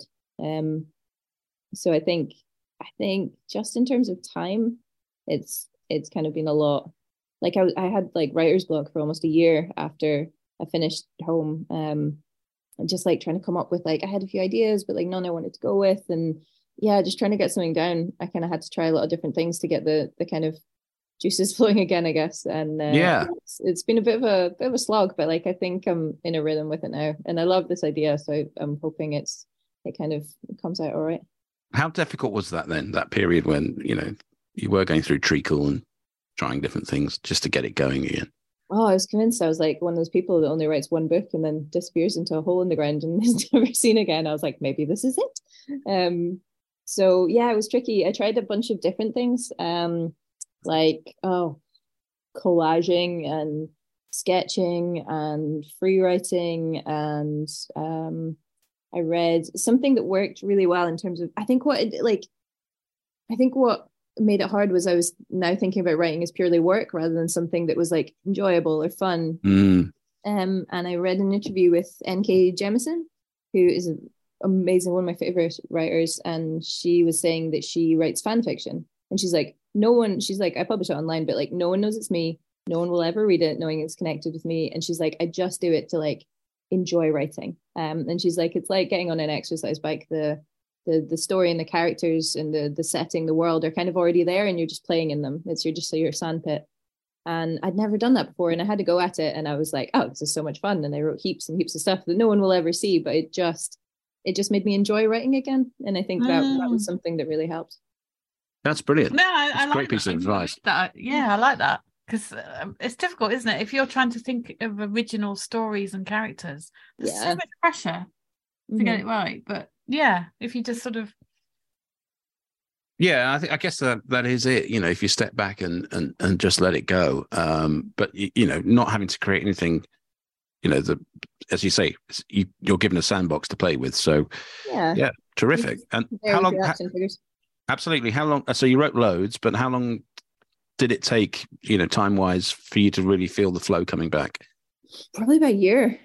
So I think just in terms of time, it's kind of been a lot. Like I had like writer's block for almost a year after I finished Home. And just like trying to come up with I had a few ideas, but like none I wanted to go with, and just trying to get something down. I kind of had to try a lot of different things to get the kind of juices flowing again, I guess. And it's been a bit of a slog, but like I think I'm in a rhythm with it now, and I love this idea, so I'm hoping it kind of comes out all right. How difficult was that then? That period when you were going through treacle and trying different things just to get it going again? Oh, I was convinced I was like one of those people that only writes one book and then disappears into a hole in the ground and is never seen again. I was like, maybe this is it. So it was tricky. I tried a bunch of different things, like collaging and sketching and free writing, and I read something that worked really well in terms of I think what made it hard was I was now thinking about writing as purely work rather than something that was like enjoyable or fun. And I read an interview with N.K. Jemisin, who is an amazing, one of my favorite writers, and she was saying that she writes fan fiction, and she's like, no one. She's like, I publish it online, but like no one knows it's me. No one will ever read it knowing it's connected with me. And she's like, I just do it to like enjoy writing. And she's like, it's like getting on an exercise bike. The story and the characters and the setting, the world are kind of already there, and you're just playing in them. It's your sandpit. And I'd never done that before, and I had to go at it, and I was like, oh, this is so much fun. And I wrote heaps and heaps of stuff that no one will ever see, but it just made me enjoy writing again. And I think that was something that really helped. That's brilliant. No, I like great piece of advice. I like that, because it's difficult, isn't it? If you're trying to think of original stories and characters, there's so much pressure to get it right. But yeah, if you just sort of I guess that is it. You know, if you step back and just let it go, but you know, not having to create anything. You know, as you say, you're given a sandbox to play with. So yeah, terrific. And how long? Absolutely. How long? So you wrote loads, but how long did it take? You know, time wise, for you to really feel the flow coming back? Probably about a year.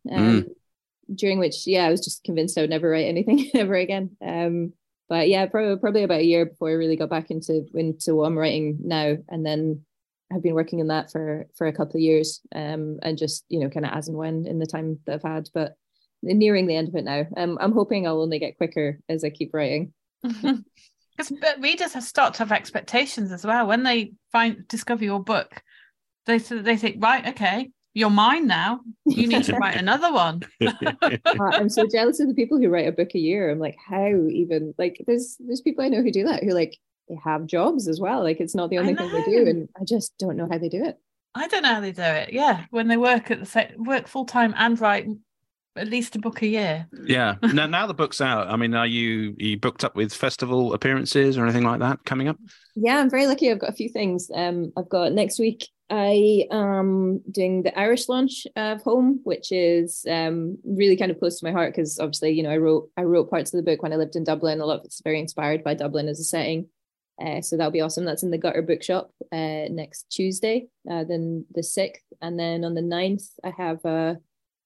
During which, I was just convinced I would never write anything ever again. But yeah, probably about a year before I really got back into what I'm writing now. And then I've been working on that for a couple of years, and just, you know, kind of as and when in the time that I've had. But nearing the end of it now. I'm hoping I'll only get quicker as I keep writing. Because readers start to have expectations as well when they discover your book. They think, right, okay, you're mine now. You need to write another one. I'm so jealous of the people who write a book a year. I'm like, how even? Like, there's people I know who do that, who like they have jobs as well. Like, it's not the only thing they do, and I just don't know how they do it. I don't know how they do it. Yeah, when they work work full time and write at least a book a year. Yeah. Now the book's out. I mean, are you booked up with festival appearances or anything like that coming up? Yeah, I'm very lucky. I've got a few things. I've got next week. I am doing the Irish launch of Home, which is really kind of close to my heart because obviously, you know, I wrote parts of the book when I lived in Dublin. A lot of it's very inspired by Dublin as a setting. So that'll be awesome. That's in the Gutter Bookshop next Tuesday, then the 6th. And then on the 9th, I have a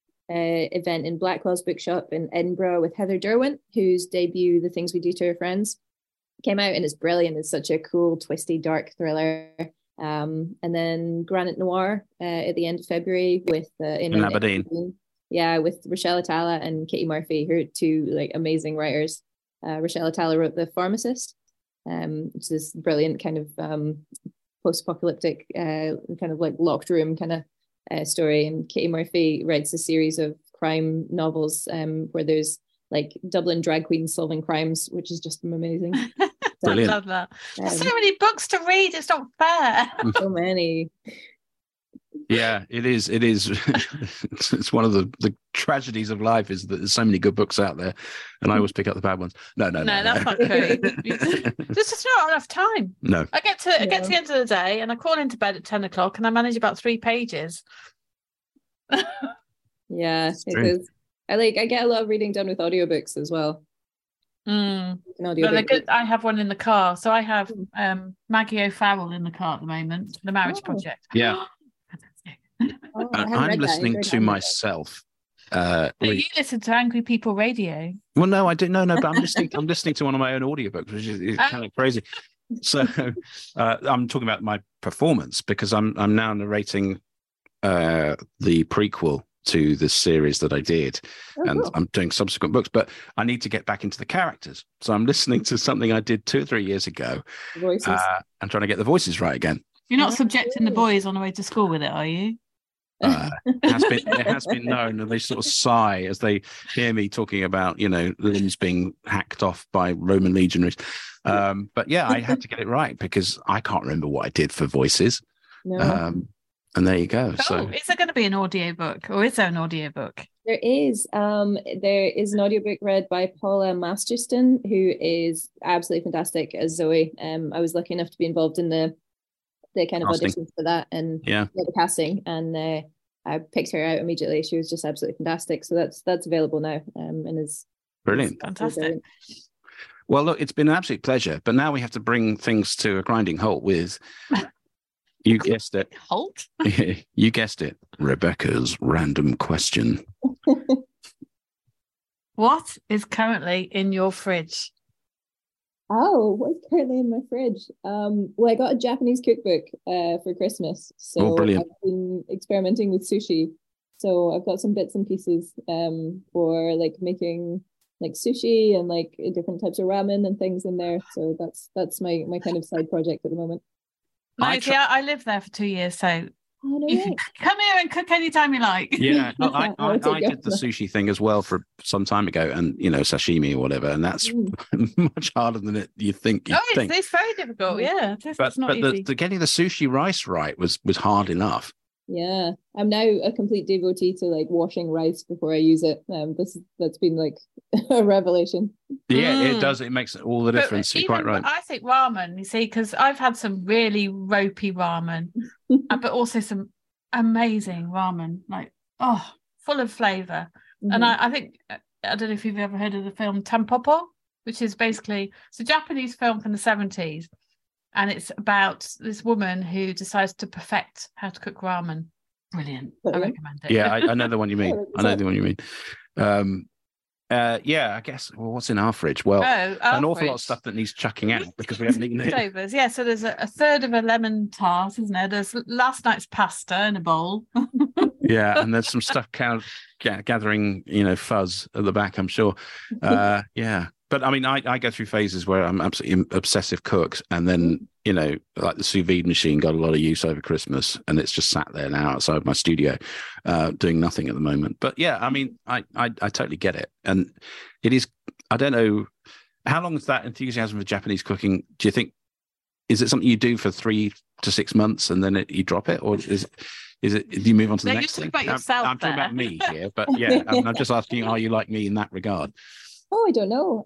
event in Blackwell's Bookshop in Edinburgh with Heather Derwent, whose debut, The Things We Do to Our Friends, came out, and it's brilliant. It's such a cool, twisty, dark thriller. And then Granite Noir at the end of February with in Aberdeen. Yeah, with Rochelle Atala and Katie Murphy, who are two like amazing writers. Rochelle Atala wrote The Pharmacist, which is this brilliant kind of post-apocalyptic kind of like locked room kind of story, and Katie Murphy writes a series of crime novels where there's like Dublin drag queens solving crimes, which is just amazing. Brilliant. I love that. There's so many books to read, it's not fair. So many. Yeah, it is. It's one of the tragedies of life is that there's so many good books out there, and I always pick up the bad ones. No, that's not true. There's just not enough time. No, I get to the end of the day, and I crawl into bed at 10 o'clock, and I manage about 3 pages. Yeah, it is. I get a lot of reading done with audiobooks as well. I have one in the car, so I have Maggie O'Farrell in the car at the moment, The Marriage Project. Yeah. I'm listening to myself. You listen to Angry People Radio? Well, no, I didn't. No, but I'm listening to one of my own audiobooks, which is kind of crazy. So I'm talking about my performance because I'm now narrating the prequel to the series that I did, and cool. I'm doing subsequent books, but I need to get back into the characters. So I'm listening to something I did 2 or 3 years ago, and trying to get the voices right again. You're not subjecting the boys on the way to school with it, are you? It has been known, and they sort of sigh as they hear me talking about, you know, limbs being hacked off by Roman legionaries. But yeah, I had to get it right because I can't remember what I did for voices. No. And there you go. So is there going to be an audiobook, or is there an audiobook? There is. There is an audiobook read by Paula Masterston, who is absolutely fantastic as Zoe. I was lucky enough to be involved in the kind of casting. auditions for that and the casting, and I picked her out immediately. She was just absolutely fantastic. So that's available now, and is brilliant, fantastic. Brilliant. Well, look, it's been an absolute pleasure, but now we have to bring things to a grinding halt with. You guessed it. Halt? You guessed it. Rebecca's random question. What is currently in your fridge? Oh, what's currently in my fridge? Well, I got a Japanese cookbook for Christmas, so brilliant. I've been experimenting with sushi. So I've got some bits and pieces for like making like sushi and like different types of ramen and things in there. So that's my kind of side project at the moment. No, I lived there for 2 years, so Oh, no you way. can come here and cook anytime you like. Yeah, no, I I'll take did the sushi thing as well for some time ago, and sashimi or whatever, and that's much harder than you think. It's very difficult. Yeah, it's not easy. The getting the sushi rice right was hard enough. Yeah, I'm now a complete devotee to like washing rice before I use it. That's been like a revelation. Yeah, it does. It makes all the difference. You're quite right. I think ramen, you see, because I've had some really ropey ramen, but also some amazing ramen, like full of flavour. Mm-hmm. And I think I don't know if you've ever heard of the film Tampopo, which is basically it's a Japanese film from the 70s. And it's about this woman who decides to perfect how to cook ramen. Brilliant. I recommend it. Yeah, I know the one you mean. Yeah, I guess. Well, what's in our fridge? Well, an awful lot of stuff that needs chucking out because we haven't eaten it. Leftovers. Yeah, so there's a third of a lemon tart, isn't there? There's last night's pasta in a bowl. Yeah, and there's some stuff gathering, fuzz at the back, I'm sure. Yeah. But I mean, I go through phases where I'm absolutely obsessive cook, and then like the sous vide machine got a lot of use over Christmas, and it's just sat there now outside my studio, doing nothing at the moment. But yeah, I mean, I totally get it, and it is. I don't know how long is that enthusiasm for Japanese cooking. Do you think is it something you do for 3 to 6 months and then you drop it, or is it? Do you move on to the next thing? About yourself I'm talking about me here, but yeah, I'm just asking, are you like me in that regard? Oh, I don't know.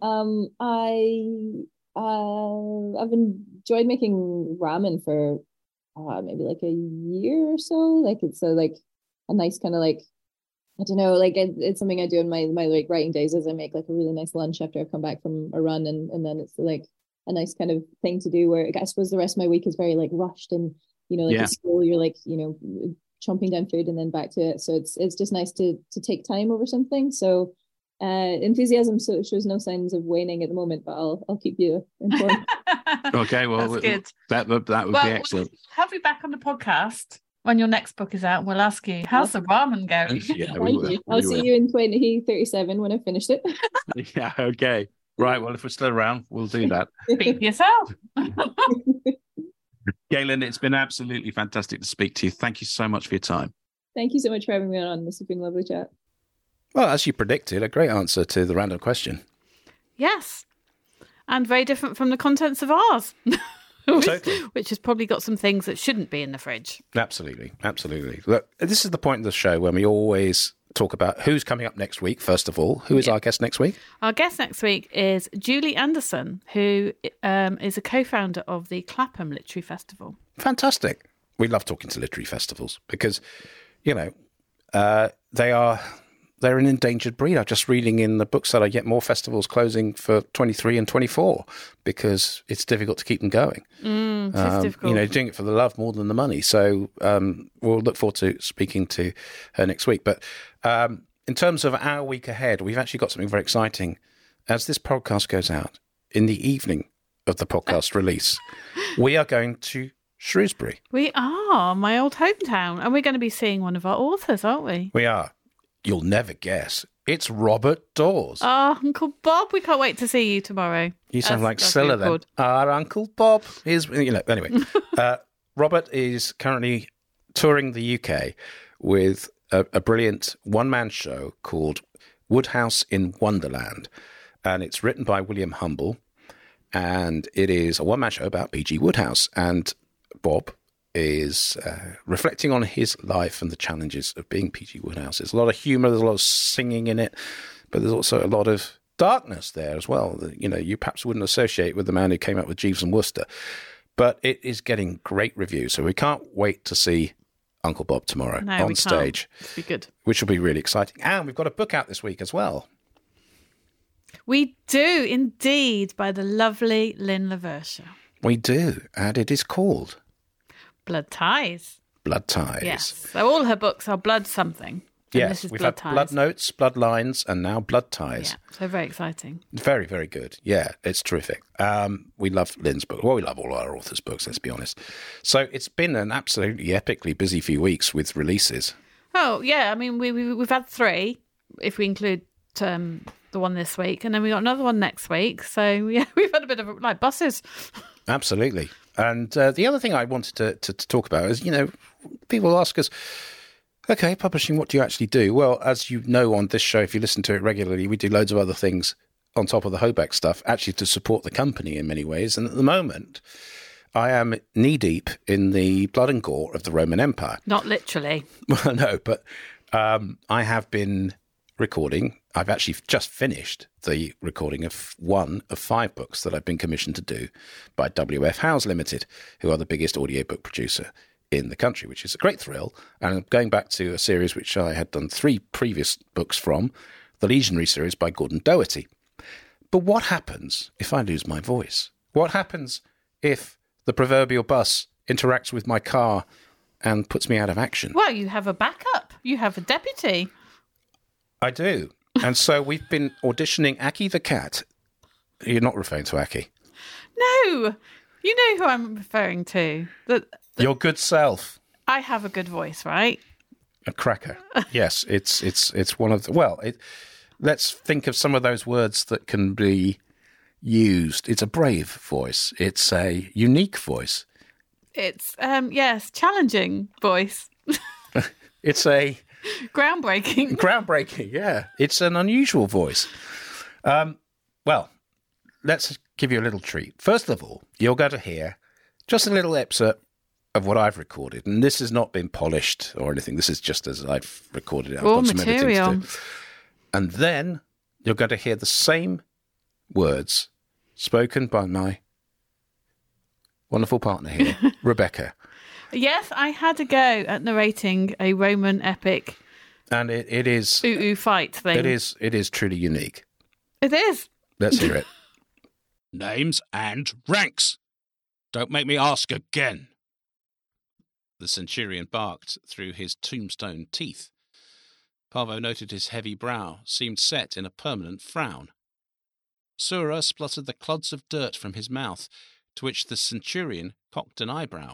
I've enjoyed making ramen for maybe like a year or so. Like it's a nice kind of like, I don't know, like it's something I do in my like writing days as I make like a really nice lunch after I've come back from a run, and then it's like a nice kind of thing to do where I suppose the rest of my week is very like rushed, and at school you're like chomping down food and then back to it. So it's just nice to take time over something. So enthusiasm shows no signs of waning at the moment, but I'll keep you informed. Okay, well, that's good. That would be excellent. We'll have you back on the podcast when your next book is out, and we'll ask you how's the ramen going. Yeah, Thank you. I'll see you in 2037 when I've finished it. Yeah, okay. Right, well, if we're still around, we'll do that. Speak for yourself. Gailyn, it's been absolutely fantastic to speak to you. Thank you so much for your time. Thank you so much for having me on. This has been a lovely chat. Well, as you predicted, a great answer to the random question. Yes. And very different from the contents of ours. Which has probably got some things that shouldn't be in the fridge. Absolutely. Absolutely. Look, this is the point of the show when we always talk about who's coming up next week, first of all. Who is our guest next week? Our guest next week is Julie Anderson, who is a co-founder of the Clapham Literary Festival. Fantastic. We love talking to literary festivals because, they're an endangered breed. I'm just reading in the bookseller yet more festivals closing for 23 and 24 because it's difficult to keep them going. It's difficult. Doing it for the love more than the money. So we'll look forward to speaking to her next week. But in terms of our week ahead, we've actually got something very exciting. As this podcast goes out, in the evening of the podcast release, we are going to Shrewsbury. We are, my old hometown. And we're going to be seeing one of our authors, aren't we? We are. You'll never guess. It's Robert Dawes. Oh, Uncle Bob, we can't wait to see you tomorrow. You sound like Scylla then. Our Uncle Bob is, anyway. Robert is currently touring the UK with a brilliant one-man show called Wodehouse in Wonderland. And it's written by William Humble. And it is a one-man show about P.G. Wodehouse. And Bob is reflecting on his life and the challenges of being P.G. Wodehouse. There's a lot of humour, there's a lot of singing in it, but there's also a lot of darkness there as well that, you perhaps wouldn't associate with the man who came up with Jeeves and Wooster. But it is getting great reviews, so we can't wait to see Uncle Bob tomorrow on stage. It'll be good. Which will be really exciting. And we've got a book out this week as well. We do, indeed, by the lovely Lynn LaVersha. We do, and it is called... Blood Ties. Blood Ties. Yes. So all her books are blood something. And Yes, this is we've Blood had Ties. Blood Notes, Bloodlines, and now Blood Ties. Yeah, so very exciting. Very, very good. Yeah, it's terrific. We love Lynn's book. Well, we love all our authors' books, let's be honest. So it's been an absolutely epically busy few weeks with releases. Oh, yeah. I mean, we've had 3, if we include the one this week. And then we got another one next week. So, yeah, we've had a bit of, like, buses. Absolutely. And the other thing I wanted to talk about is, people ask us, okay, publishing, what do you actually do? Well, as you know on this show, if you listen to it regularly, we do loads of other things on top of the Hobeck stuff, actually to support the company in many ways. And at the moment, I am knee-deep in the blood and gore of the Roman Empire. Not literally. Well, no, but I have been recording. I've actually just finished the recording of one of 5 books that I've been commissioned to do by WF Howes Limited, who are the biggest audiobook producer in the country, which is a great thrill. And I'm going back to a series which I had done 3 previous books from, the Legionary series by Gordon Doherty. But what happens if I lose my voice? What happens if the proverbial bus interacts with my car and puts me out of action? Well, you have a backup. You have a deputy. I do. And so we've been auditioning Aki the cat. You're not referring to Aki. No. You know who I'm referring to. Your good self. I have a good voice, right? A cracker. Yes, it's one of the... let's think of some of those words that can be used. It's a brave voice. It's a unique voice. It's, challenging voice. It's a... Groundbreaking, yeah. It's an unusual voice. Well, let's give you a little treat. First of all, you're going to hear just a little excerpt of what I've recorded. And this has not been polished or anything. This is just as I've recorded it. I've Raw got some editing material. to do. And then you're going to hear the same words spoken by my wonderful partner here, Rebecca. Yes, I had a go at narrating a Roman epic. And it is... Ooh fight thing. It is truly unique. It is. Let's hear it. Names and ranks. Don't make me ask again. The centurion barked through his tombstone teeth. Parvo noted his heavy brow seemed set in a permanent frown. Sura spluttered the clods of dirt from his mouth, to which the centurion cocked an eyebrow.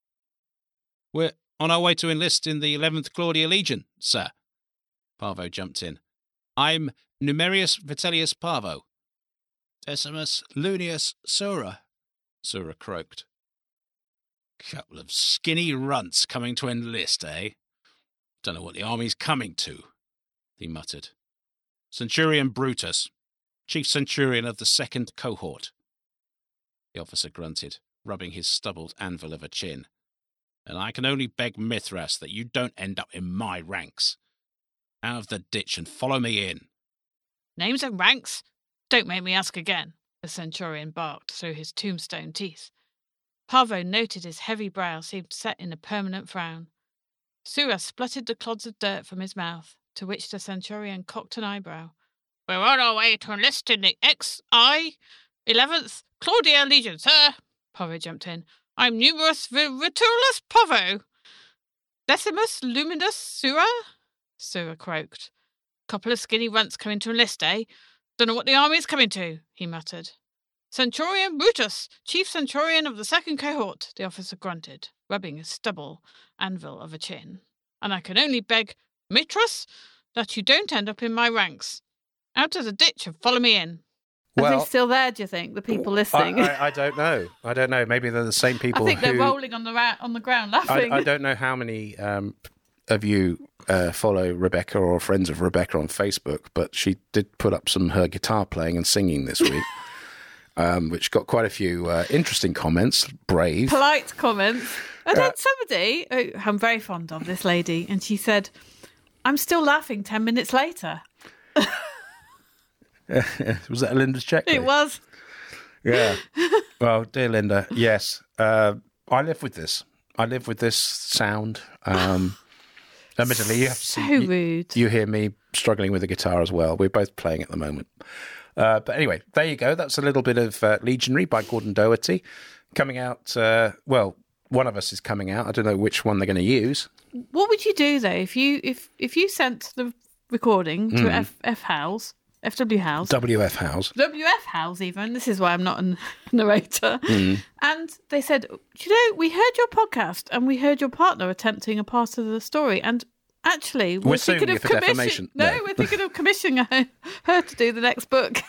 We're on our way to enlist in the 11th Claudia Legion, sir. Parvo jumped in. I'm Numerius Vitellius Parvo. Decimus Lunius Sura, Sura croaked. Couple of skinny runts coming to enlist, eh? Don't know what the army's coming to, he muttered. Centurion Brutus, chief centurion of the 2nd cohort. The officer grunted, rubbing his stubbled anvil of a chin. And I can only beg Mithras that you don't end up in my ranks. Out of the ditch and follow me in. Names and ranks? Don't make me ask again, the centurion barked through his tombstone teeth. Parvo noted his heavy brow seemed set in a permanent frown. Sura spluttered the clods of dirt from his mouth, to which the centurion cocked an eyebrow. We're on our way to enlist in the XI 11th Claudia Legion, sir. Parvo jumped in. I'm Numerus Virtulis Parvo. Decimus Luminus Sura? Sura croaked. Couple of skinny runts coming to enlist, eh? Don't know what the army's coming to, he muttered. Centurion Brutus, chief centurion of the 2nd cohort, the officer grunted, rubbing his stubble anvil of a chin. And I can only beg, Mithras, that you don't end up in my ranks. Out of the ditch and follow me in. Are they still there, do you think, the people listening? I don't know. I don't know. Maybe they're the same people. I think they're rolling on the ground laughing. I don't know how many of you follow Rebecca or friends of Rebecca on Facebook, but she did put up her guitar playing and singing this week, which got quite a few interesting comments. Brave. Polite comments. And then somebody, I'm very fond of this lady, and she said, I'm still laughing 10 minutes later. Was that a Linda's check? It was. Yeah. Well, dear Linda, yes. I live with this. I live with this sound. Admittedly, you have to see. Rude. You hear me struggling with the guitar as well. We're both playing at the moment. But anyway, there you go. That's a little bit of Legionary by Gordon Doherty coming out. Well, one of us is coming out. I don't know which one they're going to use. what would you do though if you sent the recording to FW House, WF House even? This is why I'm not a narrator. And they said, we heard your podcast and we heard your partner attempting a part of the story, and actually we're thinking of commissioning. We're thinking of commissioning her to do the next book.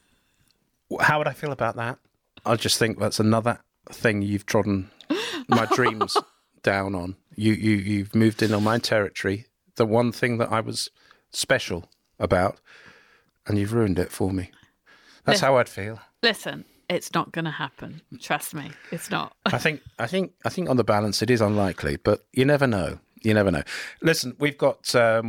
How would I feel about that? I just think that's another thing you've trodden my dreams down on. You've moved in on my territory, the one thing that I was special about, and you've ruined it for me. That's how I'd feel. Listen, it's not going to happen. Trust me, it's not. I think on the balance, it is unlikely, but you never know. You never know. Listen, we've got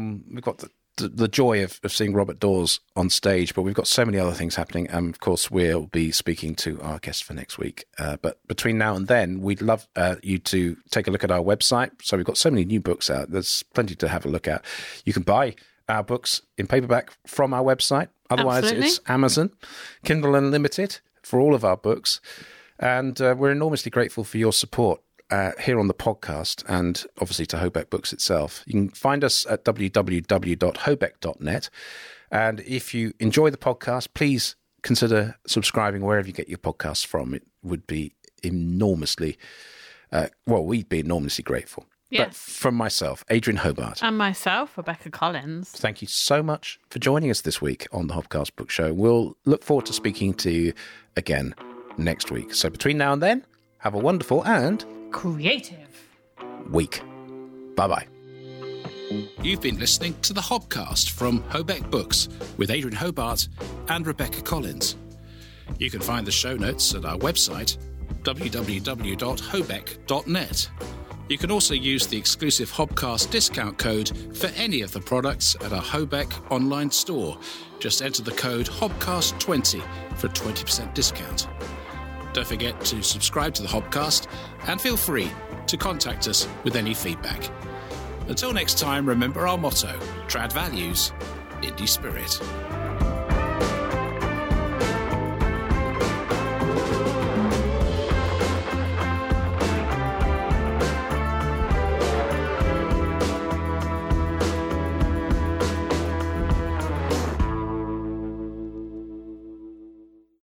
the joy of seeing Robert Dawes on stage, but we've got so many other things happening. And of course, we'll be speaking to our guest for next week. But between now and then, we'd love you to take a look at our website. So we've got so many new books out. There's plenty to have a look at. You can buy our books in paperback from our website. Otherwise, Absolutely. It's Amazon, Kindle Unlimited for all of our books. And we're enormously grateful for your support here on the podcast, and obviously to Hobeck Books itself. You can find us at www.hobeck.net. And if you enjoy the podcast, please consider subscribing wherever you get your podcasts from. It would be enormously, we'd be enormously grateful. Yes. But from myself, Adrian Hobart. And myself, Rebecca Collins. Thank you so much for joining us this week on the Hobcast Book Show. We'll look forward to speaking to you again next week. So between now and then, have a wonderful and creative week. Bye-bye. You've been listening to the Hobcast from Hobeck Books with Adrian Hobart and Rebecca Collins. You can find the show notes at our website, www.hobeck.net. You can also use the exclusive Hobcast discount code for any of the products at our Hobeck online store. Just enter the code HOBCAST20 for a 20% discount. Don't forget to subscribe to the Hobcast and feel free to contact us with any feedback. Until next time, remember our motto, Trad Values, Indie Spirit.